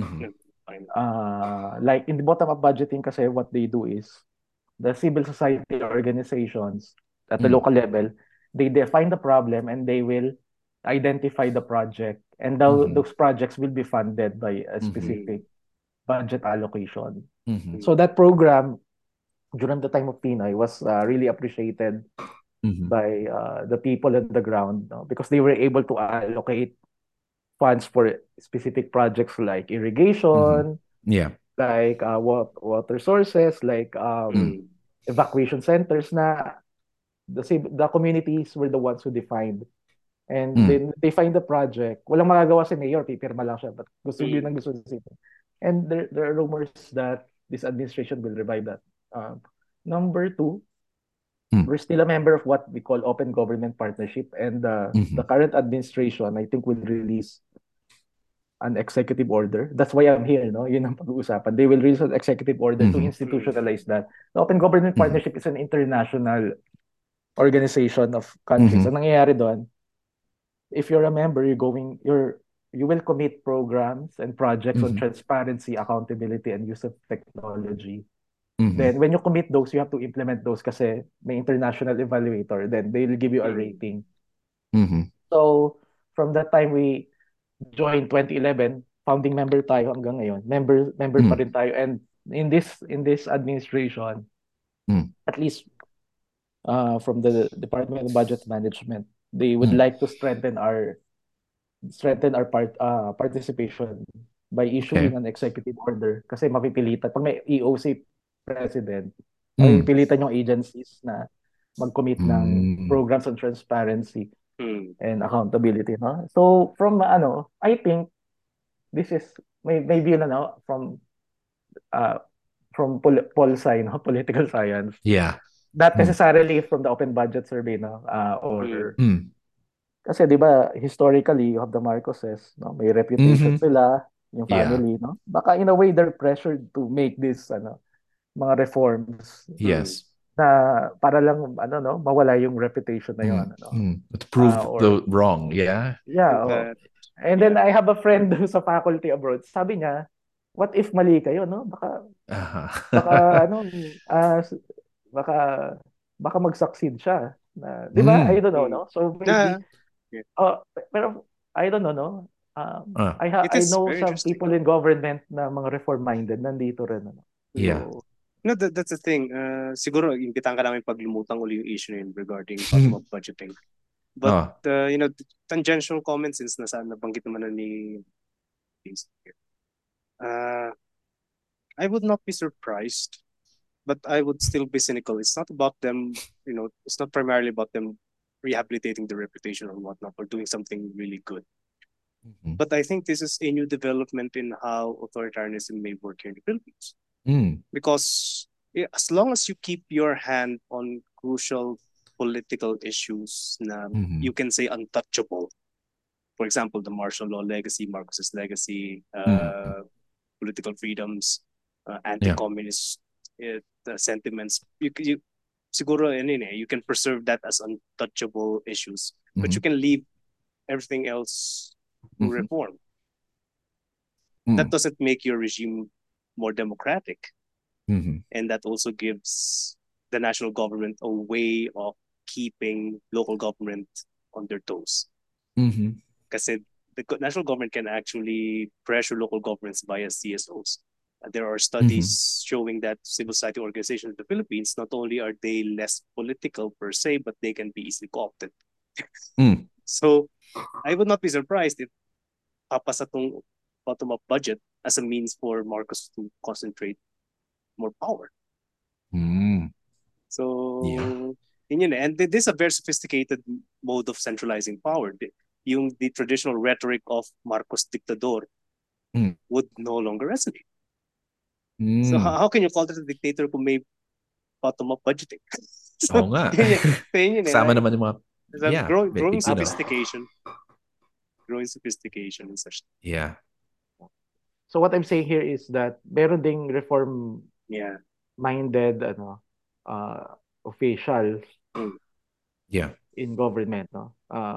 Like in the bottom-up budgeting kasi what they do is the civil society organizations at the local level, they define the problem and they will identify the project, and those projects will be funded by a specific budget allocation. So that program during the time of Pinoy was really appreciated by the people on the ground, because they were able to allocate funds for specific projects like irrigation, like water sources, like evacuation centers na the communities were the ones who defined. And then they find the project. Walang magagawa si Mayor, pipirma lang siya. But gusto ng gusto sa city. And there are rumors that this administration will revive that. Number two, we're still a member of what we call Open Government Partnership. And the current administration, I think, will release an executive order. That's why I'm here, no? Yun ang pag-uusapan. They will release an executive order to institutionalize that. The Open Government Partnership is an international organization of countries. Ang nangyayari doon, if you're a member, you will commit programs and projects on transparency, accountability, and use of technology. Then when you commit those, you have to implement those kasi may international evaluator. Then they'll give you a rating. So from that time we joined 2011, founding member tayo hanggang ngayon. Member pa rin tayo. And in this administration, at least from the Department of Budget Management, they would like to strengthen our participation by issuing an executive order kasi mapipilitan pag may EOC president, mapipilitan yung agencies na mag-commit ng programs on transparency and accountability, no? So from I think this is maybe from from pol sci, no? Political science. Yeah. Not Mm. necessarily from the open budget survey, no? Mm. Or Mm. kasi 'di ba historically you have the Marcoses, no? May reputation Mm-hmm. sila, yung Yeah. family, no? Baka in a way they're pressured to make this mga reforms Mm. Yes. na para lang no, mawala yung reputation na yun, Mm. Mm. To prove or the wrong. Yeah. yeah, That, And then yeah. I have a friend who's sa faculty abroad. Sabi niya, what if mali kayo, no? Baka Uh-huh. ano, ah, s- baka baka mag-succeed siya. 'Di ba? I Mm. don't know, Mm. no? So Nah, maybe yeah. pero I don't know, no? Uh, It I is know very some interesting. people in government na mga reform-minded nandito rin, ano. yeah. So, No, that's the thing. Siguro, imbitan ka namin paglumutang uli yung issue na yun regarding bottom-up budgeting. But, Oh. tangential comments since nabanggit naman na ni Jason here. I would not be surprised, but I would still be cynical. It's not about them, it's not primarily about them rehabilitating their reputation or whatnot or doing something really good. Mhm. But I think this is a new development in how authoritarianism may work here in the Philippines. Mm. Because as long as you keep your hand on crucial political issues na Mhm. you can say untouchable, for example, the martial law legacy, Marcos's legacy, Mm. political freedoms, Yeah. anti-communist sentiments, you siguro you can preserve that as untouchable issues, but you Mhm. can leave everything else to Mhm. reform. That Mm. doesn't make your regime more democratic, Mhm. and that also gives the national government a way of keeping local government on their toes. Mhm. Kasi the national government can actually pressure local governments via CSOs. There are studies Mhm. showing that civil society organizations in the Philippines, not only are they less political per se, but they can be easily co-opted. Mm. So I would not be surprised if papasa tong bottom-up budget as a means for Marcos to concentrate more power. Mm. Yeah. So, yun and this is a very sophisticated mode of centralizing power. The traditional rhetoric of Marcos Dictador Mm. would no longer resonate. So Mm. how can you call it a dictator kung may bottom-up budgeting? Oo So, nga. yun Kasama naman yung mga, There's a yeah, growing Filipino. sophistication and such. Yeah. so what I'm saying here is that meron ding Yeah. reform-minded officials Mm. Yeah. in government, no?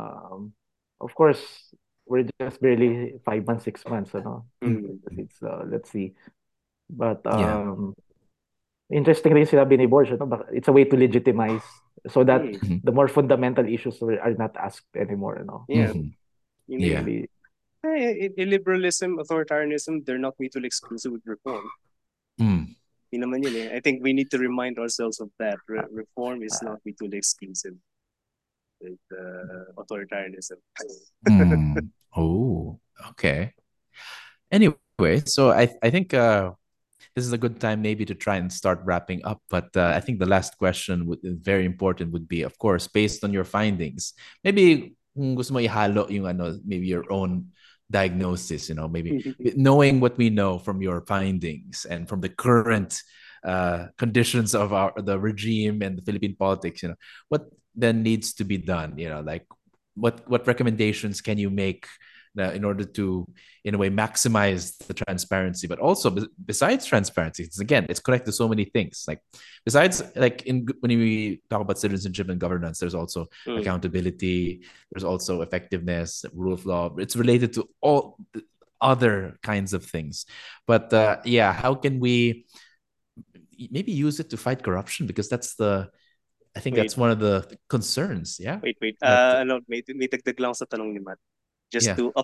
Of course, we're just barely 5 months, 6 months, ano? Mm. It's let's see. But Yeah. interesting rin sinabi ni Borges, no? It's a way to legitimize so that Mm. Mhm. the more fundamental issues are not asked anymore, no? Yeah. Mhm. You Yeah. mean, illiberalism, authoritarianism, they're not mutually exclusive with reform. Mm. Yun naman yun I think we need to remind ourselves of that. Reform is not mutually exclusive with authoritarianism. Mm. Oh, okay. Anyway, so I think this is a good time maybe to try and start wrapping up. But I think the last question very important would be, of course, based on your findings. Maybe kung gusto mo ihalo yung maybe your own diagnosis, maybe knowing what we know from your findings and from the current conditions of the regime and the Philippine politics, what then needs to be done, like what recommendations can you make in order to in a way maximize the transparency, but also besides transparency, it's connected to so many things, like besides like when we talk about citizenship and governance, there's also accountability, there's also effectiveness, rule of law. It's related to all the other kinds of things, but yeah, how can we maybe use it to fight corruption, because I think Wait. that's one of the concerns. Yeah. Wait. But, May dagdag lang sa tanong ni Matt. Just yeah. to up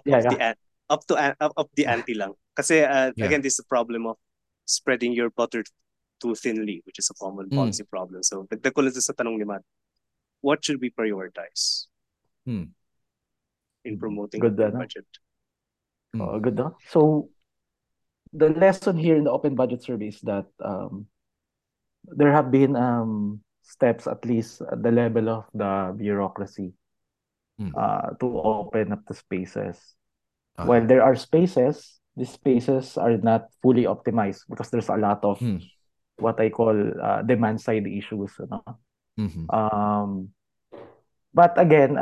the ante lang. Kasi again, this is a problem of spreading your butter too thinly, which is a common policy problem. So dagdag ko lang sa tanong ni Matt. What should we prioritize in promoting Good, open budget? Good, no? So the lesson here in the open budget survey is that there have been steps, at least at the level of the bureaucracy, to open up the spaces. While there are spaces, these spaces are not fully optimized because there's a lot of what I call demand side issues, no? Mm-hmm. Um, but again,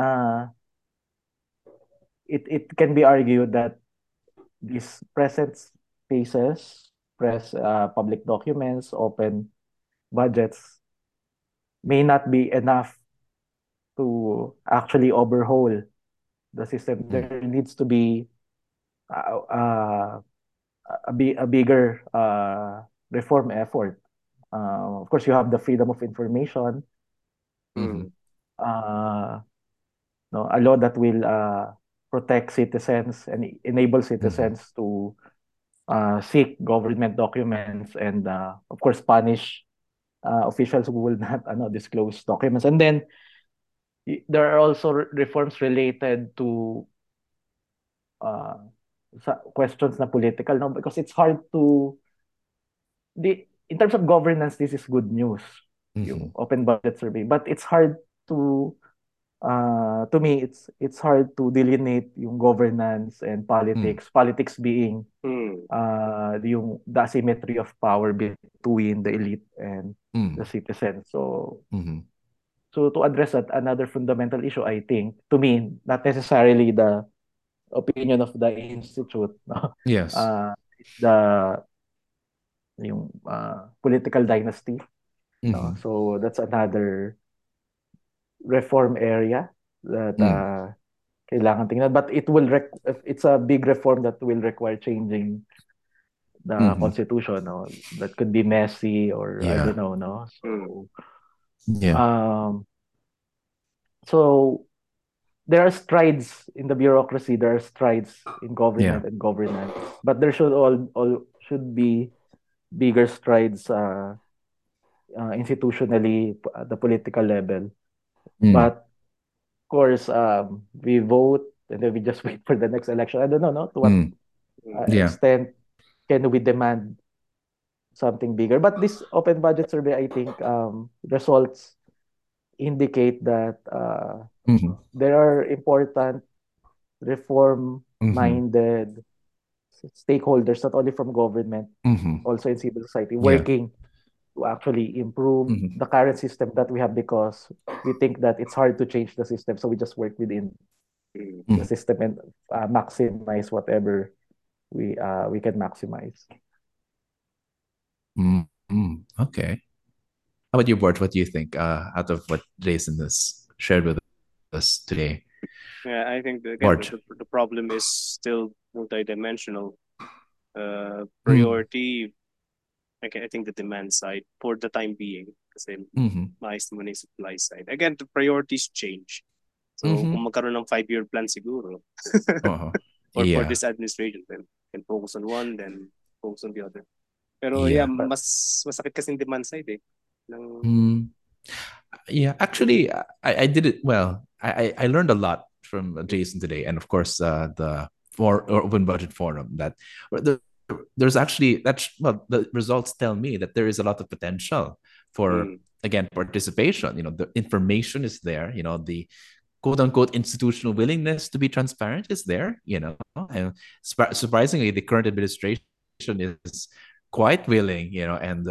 it can be argued that these present spaces, public documents, open budgets may not be enough to actually overhaul the system. Mm. There needs to be uh, uh, a bigger reform effort. Of course, you have the freedom of information, Mm-hmm. Mm. uh, no, a law that will protect citizens and enable Mm-hmm. citizens to seek government documents and, of course, punish officials who will not disclose documents. And then there are also reforms related to uh, questions na political, no? Because it's hard to in terms of governance, this is good news, Mm-hmm. yung open budget survey. But it's hard to me, it's hard to delineate yung governance and Mm. politics. Politics being Mm. the asymmetry of power between the elite and Mm. the citizens. Mm-hmm. So to address that, another fundamental issue, I think, to me, not necessarily the opinion of the institute, no? Yes. Is yung political dynasty, no? Mm-hmm. So that's another reform area that Mm. kailangan tingnan. But it's a big reform that will require changing the Mm-hmm. constitution, no? That could be messy or I Yeah. don't know, no? Mm. Yeah. Um, so there are strides in the bureaucracy, there are strides in Yeah. government and governance, but there all should be bigger strides institutionally at the political level. Mm. But of course, we vote and then we just wait for the next election. I don't know, no, to what Mm. Mm. Yeah. extent can we demand something bigger? But this open budget survey, I think, results indicate that Mm-hmm. there are important Mm-hmm. reform-minded stakeholders, not only from government, Mm-hmm. also in civil society, Yeah. working to actually improve Mm-hmm. the current system that we have because we think that it's hard to change the system. So we just work within Mm. the system and maximize whatever we can maximize. Mm-hmm. Okay. How about you, Bart? What do you think out of what Jason has shared with us today? Yeah, I think again Bart. the problem is still multidimensional. Mm. Priority, okay, I think the demand side for the time being, kasi Mm-hmm. mais naman yung supply side. Again, the priorities change. So, Mm-hmm. kung magkaroon ng 5-year plan siguro, Uh-huh. or for Yeah. this administration, then can focus on one, then focus on the other. Pero yeah, Yeah. But mas masakit kasi yung demand side eh. Ng, Mm. Yeah. Actually, I did it well. I learned a lot from Jason today, and of course, the open budget forum. That there's actually the results tell me that there is a lot of potential for mm, again participation. The information is there. The quote unquote institutional willingness to be transparent is there. And surprisingly, the current administration is quite willing. And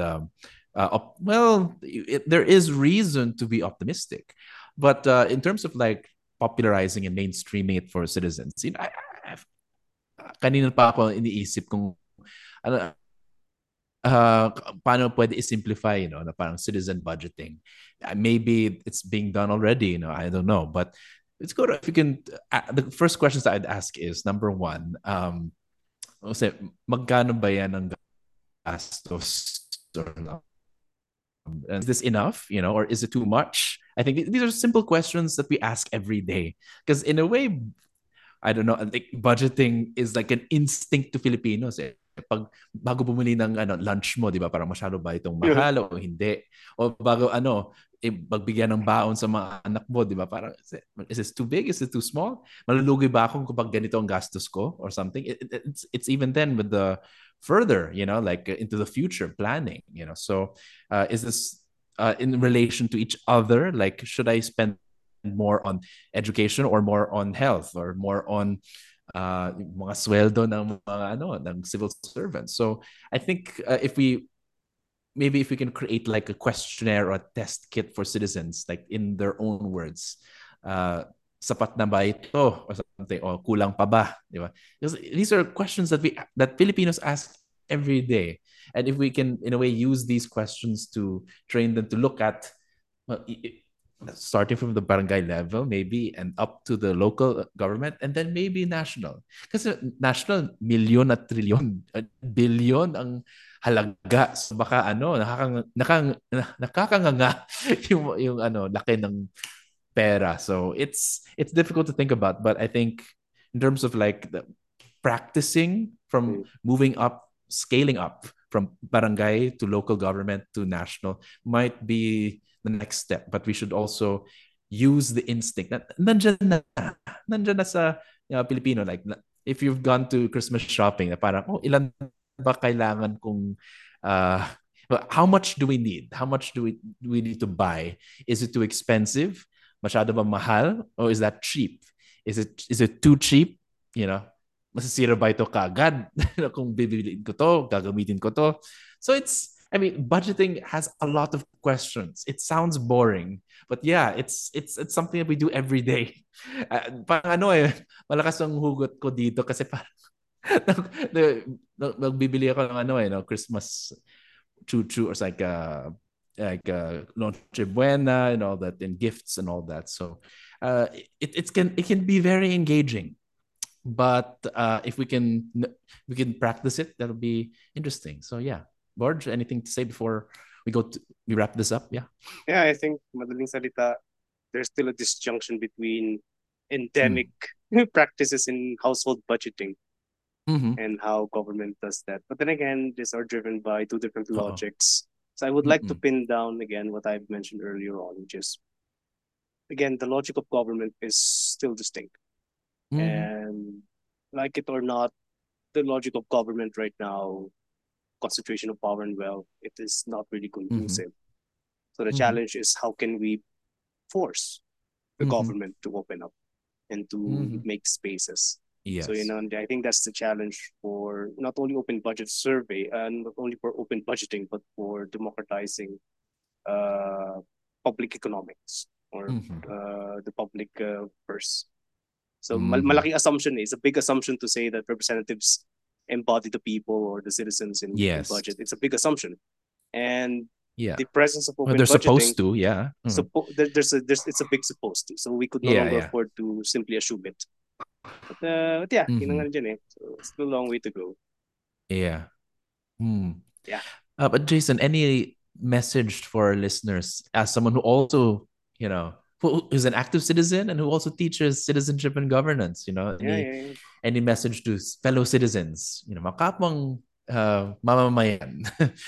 there is reason to be optimistic, but in terms of like popularizing and mainstreaming it for citizens, kanina pa ako iniisip kung ano uh, paano pwede i-simplify, na parang citizen budgeting. Maybe it's being done already, I don't know. But it's good if you can. The first questions that I'd ask is, number one, kasi magkano ba yan ang gastos or not? Is this enough, or is it too much? I think these are simple questions that we ask every day. Because in a way, I don't know, like budgeting is like an instinct to Filipinos eh. Pag bago bumili ng lunch mo, 'di ba? Parang masyado ba itong mahal o hindi? O bago pagbigyan ng baon sa mga anak mo, 'di ba? Parang is this too big? Is it too small? Malulugi ba ako kapag ganito ang gastos ko or something? It's even then with the further, like into the future planning, So, is this in relation to each other? Like, should I spend more on education or more on health or more on mga sweldo ng mga ng civil servants? So I think if we maybe if we can create like a questionnaire or a test kit for citizens, like in their own words. Sapat na ba ito? Or something, or kulang pa ba? Di ba? Because these are questions that Filipinos ask every day. And if we can, in a way, use these questions to train them to look at, well, starting from the barangay level, maybe, and up to the local government, and then maybe national. Kasi national, milyon at trilyon, billion ang halaga. So baka nakakanganga yung laki ng pera. So it's difficult to think about, but I think in terms of like the practicing from moving up, scaling up from barangay to local government to national might be the next step. But we should also use the instinct that nandyan na sa Pilipino. Like if you've gone to Christmas shopping, na parang, oh, ilan ba kailangan kong how much do we need? How much do we need to buy? Is it too expensive? Masyado ba mahal? Or is that cheap? Is it too cheap? You know, masisira ba ito kagad? Kung bibiliin ko to, gagamitin ko to. So I mean, budgeting has a lot of questions. It sounds boring, but yeah, it's something that we do every day. Parang malakas ang hugot ko dito kasi parang nagbibili ako ng Christmas choo-choo, or it's like Noche Buena and all that, and gifts and all that. So it can be very engaging, but if we can practice it, that'll be interesting. So yeah, Borge, anything to say before we wrap this up? Yeah. Yeah, I think madaling salita, there's still a disjunction between endemic practices in household budgeting and how government does that. But then again, these are driven by two different logics. So I would like to pin down again what I've mentioned earlier on, which is, again, the logic of government is still distinct. And like it or not, the logic of government right now, concentration of power and wealth, it is not really conducive. So the challenge is, how can we force the government to open up and to make spaces? Yes. So, I think that's the challenge for not only open budget survey and not only for open budgeting, but for democratizing public economics or the public purse. So malaking assumption is a big assumption to say that representatives embody the people or the citizens in budget. It's a big assumption, and the presence of open they're budgeting, supposed to, yeah. It's a big supposed to. So we could no longer afford to simply assume it. But yeah, so it's still a long way to go. Yeah. Yeah. But Jason, any message for our listeners as someone who also, who is an active citizen and who also teaches citizenship and governance, any message to fellow citizens, mga kapwang mamamayan?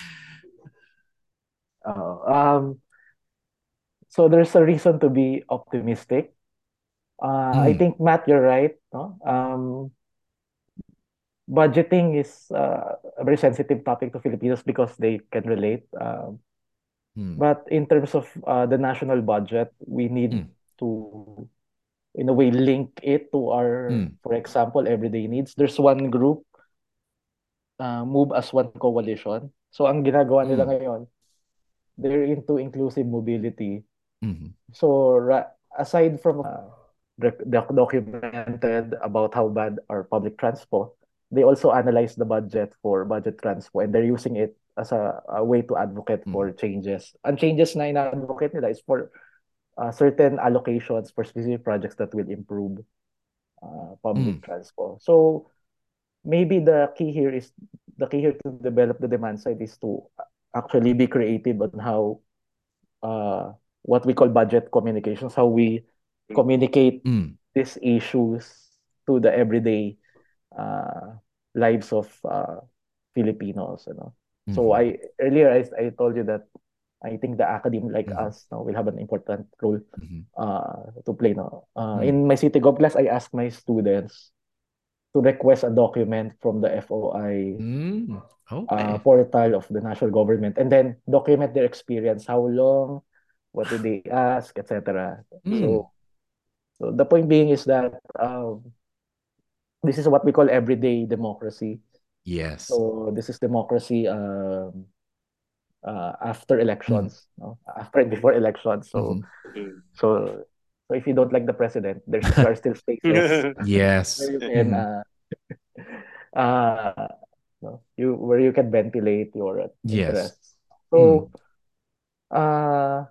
So there's a reason to be optimistic. I think, Matt, you're right. No? Budgeting is a very sensitive topic to Filipinos because they can relate. But in terms of the national budget, we need to, in a way, link it to our, for example, everyday needs. There's one group, Move as One Coalition. So ang ginagawa nila ngayon, they're into inclusive mobility. So aside from documented about how bad our public transport, they also analyze the budget for budget transpo, and they're using it as a way to advocate for changes. And changes na ina-advocate nila is for certain allocations for specific projects that will improve public transport. So maybe the key here to develop the demand side is to actually be creative on how what we call budget communications, how we communicate these issues to the everyday lives of Filipinos. So earlier I told you that I think the academy like us will have an important role to play. In my City Gov class, I asked my students to request a document from the FOI portal of the national government, and then document their experience, how long, what did they ask, etc. So the point being is that this is what we call everyday democracy. Yes. So this is democracy after elections, no? After and before elections. So Mhm. Mm. so so if you don't like the president, there are still spaces where Yes. you can Mhm. uh no, you where you can ventilate your Yes. interests. Mm. So uh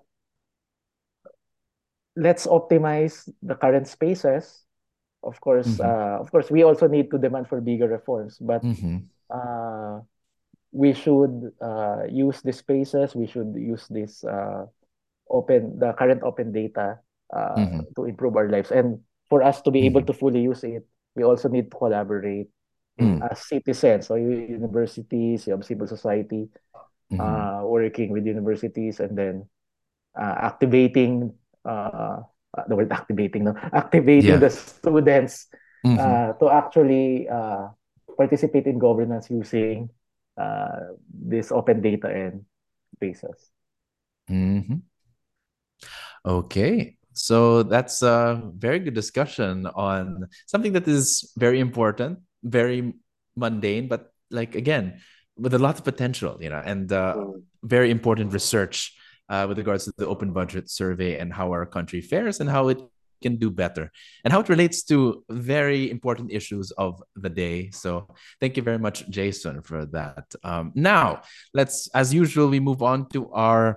let's optimize the current spaces. Mhm. Of course, we also need to demand for bigger reforms, but Mhm. uh, we should use these spaces. We should use the current open data Mhm. to improve our lives. And for us to be able Mhm. to fully use it, we also need to collaborate Mm. as citizens. So universities, you have civil society, Mhm. working with universities, and then activating uh, the word activating, no, activating Yeah. the students Mhm. to actually participate in governance using this open data and bases. Mhm. Okay. So that's a very good discussion on something that is very important, very mundane, but like again, with a lot of potential, and Mm. very important research with regards to the open budget survey and how our country fares and how it can do better and how it relates to very important issues of the day. So thank you very much, Jason, for that. Now, let's, as usual, we move on to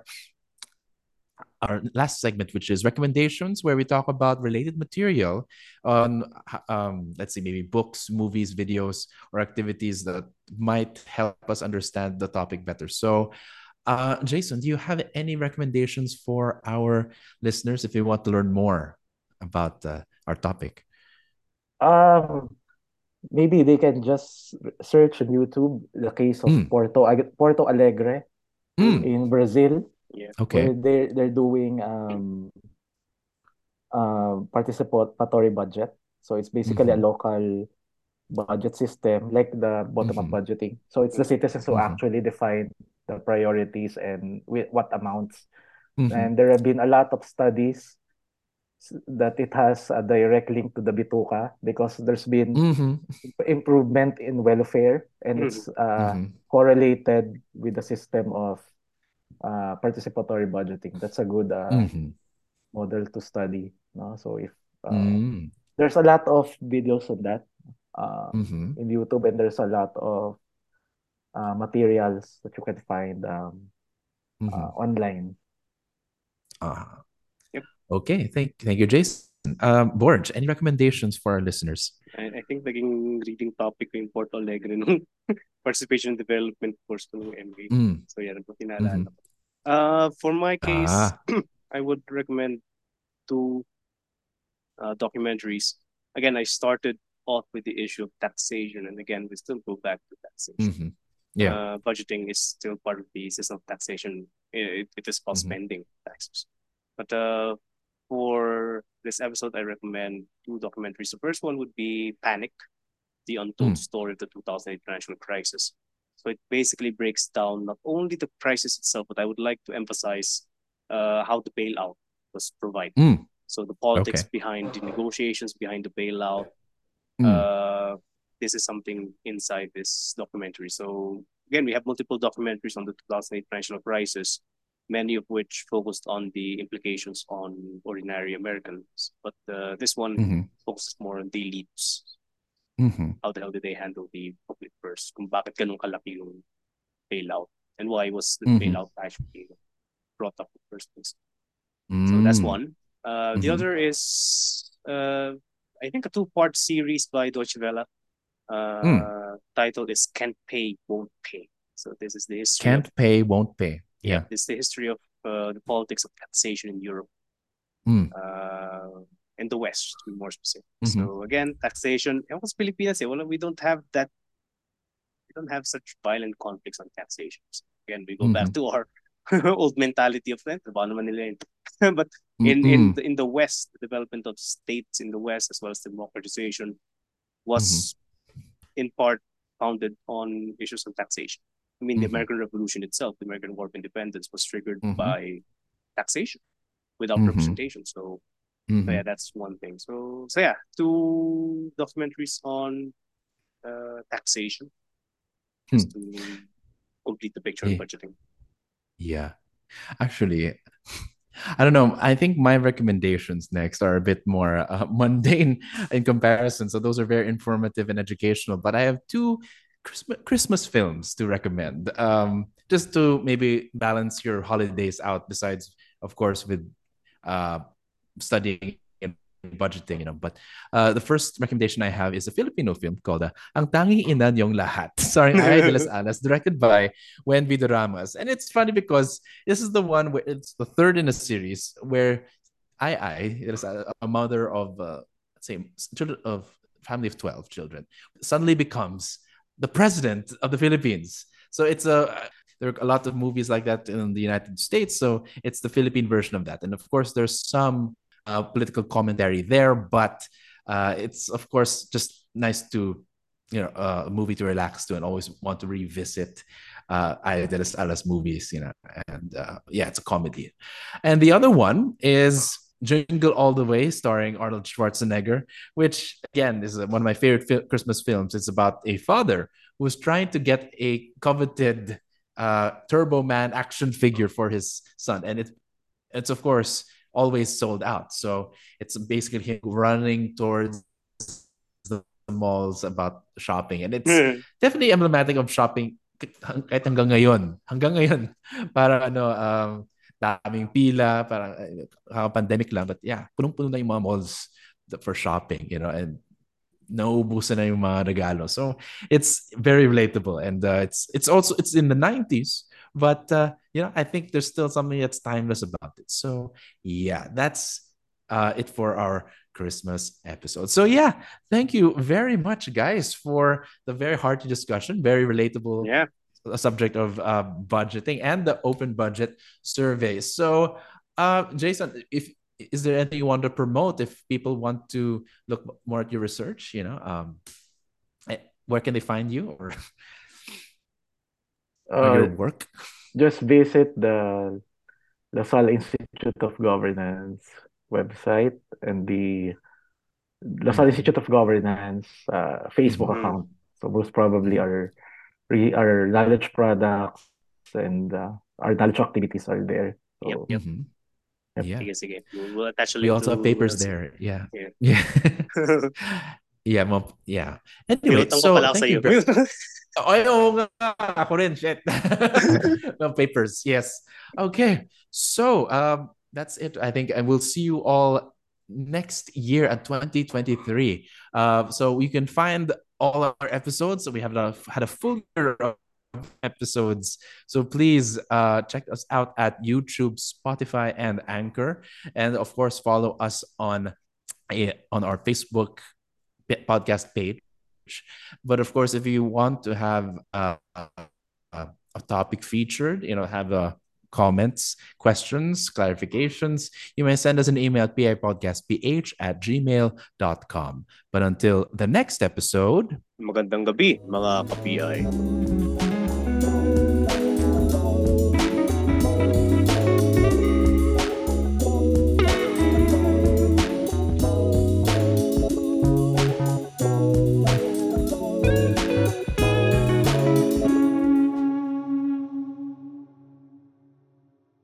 our last segment, which is recommendations, where we talk about related material on, let's see, maybe books, movies, videos, or activities that might help us understand the topic better. So, Jason, do you have any recommendations for our listeners if they want to learn more about our topic? Um, Maybe they can just search on YouTube the case of Mm, Porto Alegre mm, in Brazil, Yeah. where okay. they're doing participatory budget. So it's basically a Mm-hmm, local budget system like the bottom-up mm-hmm, budgeting. So it's the Mm. citizens who mm-hmm, actually define the priorities and what amounts. mm-hmm, And there have been a lot of studies that it has a direct link to the bituka because there's been mm-hmm, improvement in welfare and Mm. it's mm-hmm, correlated with the system of participatory budgeting. That's a good mm-hmm, model to study. No? So if uh, mm-hmm, there's a lot of videos on that mm-hmm, in YouTube, and there's a lot of materials that you can find mm-hmm. online. Uh, Yep. Okay, thank you, Jason. Borge, any recommendations for our listeners? I think naging reading topic ko yung Porto Alegre nung participation and development course ko nung MA. Mm, So yan, po mm-hmm. tinalala ko. For my case, Ah, I would recommend two documentaries. Again, I started off with the issue of taxation, and again, we still go back to taxation. mm-hmm. Yeah. Budgeting is still part of the system of taxation. It is called Mm-hmm. spending taxes. But for this episode, I recommend two documentaries. The first one would be Panic, the untold Mm, story of the 2008 financial crisis. So it basically breaks down not only the crisis itself, but I would like to emphasize how the bailout was provided. mm, So the politics okay. behind the negotiations behind the bailout. Mm, Uh, this is something inside this documentary. So again, we have multiple documentaries on the 2008 financial crisis, many of which focused on the implications on ordinary Americans. But this one mm-hmm. focuses more on the elites. Mm-hmm. How the hell did they handle the public purse? Kung bakit ganun kalaki yung bailout? And why was the Mm-hmm. bailout actually brought up in the first place? So that's Mm, one. The mm-hmm. other is, I think, a two-part series by Deutsche Welle. Mm. Titled is "Can't Pay, Won't Pay." So this is the history of, Can't pay, won't pay. yeah, Yeah. this is the history of the politics of taxation in Europe, Mm, uh, in the West, to be more specific. mm-hmm. So again, taxation. Ewan ko sa Pilipinas, well, we don't have that. We don't have such violent conflicts on taxation. So again, we go Mm-hmm. back to our old mentality of that. Naman nila yun. But Mm-mm. in the West, the development of states in the West as well as democratization Mm-hmm. was in part founded on issues of taxation. I mean, the Mm-hmm. American Revolution itself, the American War of Independence, was triggered Mm-hmm. by taxation without Mm-hmm. representation. So Mm-hmm. yeah, that's one thing. So yeah, two documentaries on taxation Hmm. just to complete the picture on Yeah. budgeting. Yeah. Actually, I don't know. I think my recommendations next are a bit more mundane in comparison. So those are very informative and educational. But I have two Christmas films to recommend, just to maybe balance your holidays out. Besides, of course, with uh, studying and budgeting, But the first recommendation I have is a Filipino film called Ang Tanging Ina Niyong Lahat, starring Ay de las Alas, directed by Wendy Doramas. And it's funny because this is the one where it's the third in a series where Ai is a mother of, let's say, children of family of 12 children, suddenly becomes the president of the Philippines. So there are a lot of movies like that in the United States. So it's the Philippine version of that. And of course, there's some political commentary there, but it's of course just nice to a movie to relax to and always want to revisit Ay de las Alas movies, and yeah, it's a comedy. And the other one is Jingle All the Way, starring Arnold Schwarzenegger, which again is one of my favorite Christmas films. It's about a father who's trying to get a coveted Turbo Man action figure for his son, and it's of course always sold out. So it's basically him running towards the malls about shopping, and it's definitely emblematic of shopping kahit hanggang ngayon. Hanggang ngayon, para daming pila, parang pandemic lang. But yeah, punong-puno na yung mga malls for shopping, and nauubusan na yung mga regalo. So it's very relatable, and it's in the 90s, but I think there's still something that's timeless about it. So yeah, that's it for our Christmas episode. So yeah, thank you very much, guys, for the very hearty discussion, very relatable subject of budgeting and the open budget survey. So Jason, is there anything you want to promote if people want to look more at your research? Where can they find you or your work? Just visit the LaSalle Institute of Governance website and the LaSalle Institute of Governance Facebook account. So most probably our knowledge products and our knowledge activities are there. So, Yep. Yeah. Sige. We'll attach a We link also have papers there. Yeah. Yeah. Yeah. Anyway, so thank you. Ay, oo nga. Ako rin, shit. Papers, yes. Okay. So, that's it. I think I will see you all next year at 2023. So you can find all our episodes. So we have had a full year of episodes. So please check us out at YouTube, Spotify, and Anchor. And of course, follow us on our Facebook podcast page. But of course, if you want to have a topic featured, have comments, questions, clarifications, you may send us an email at pipodcastph@gmail.com. But until the next episode, magandang gabi, mga ka-PI.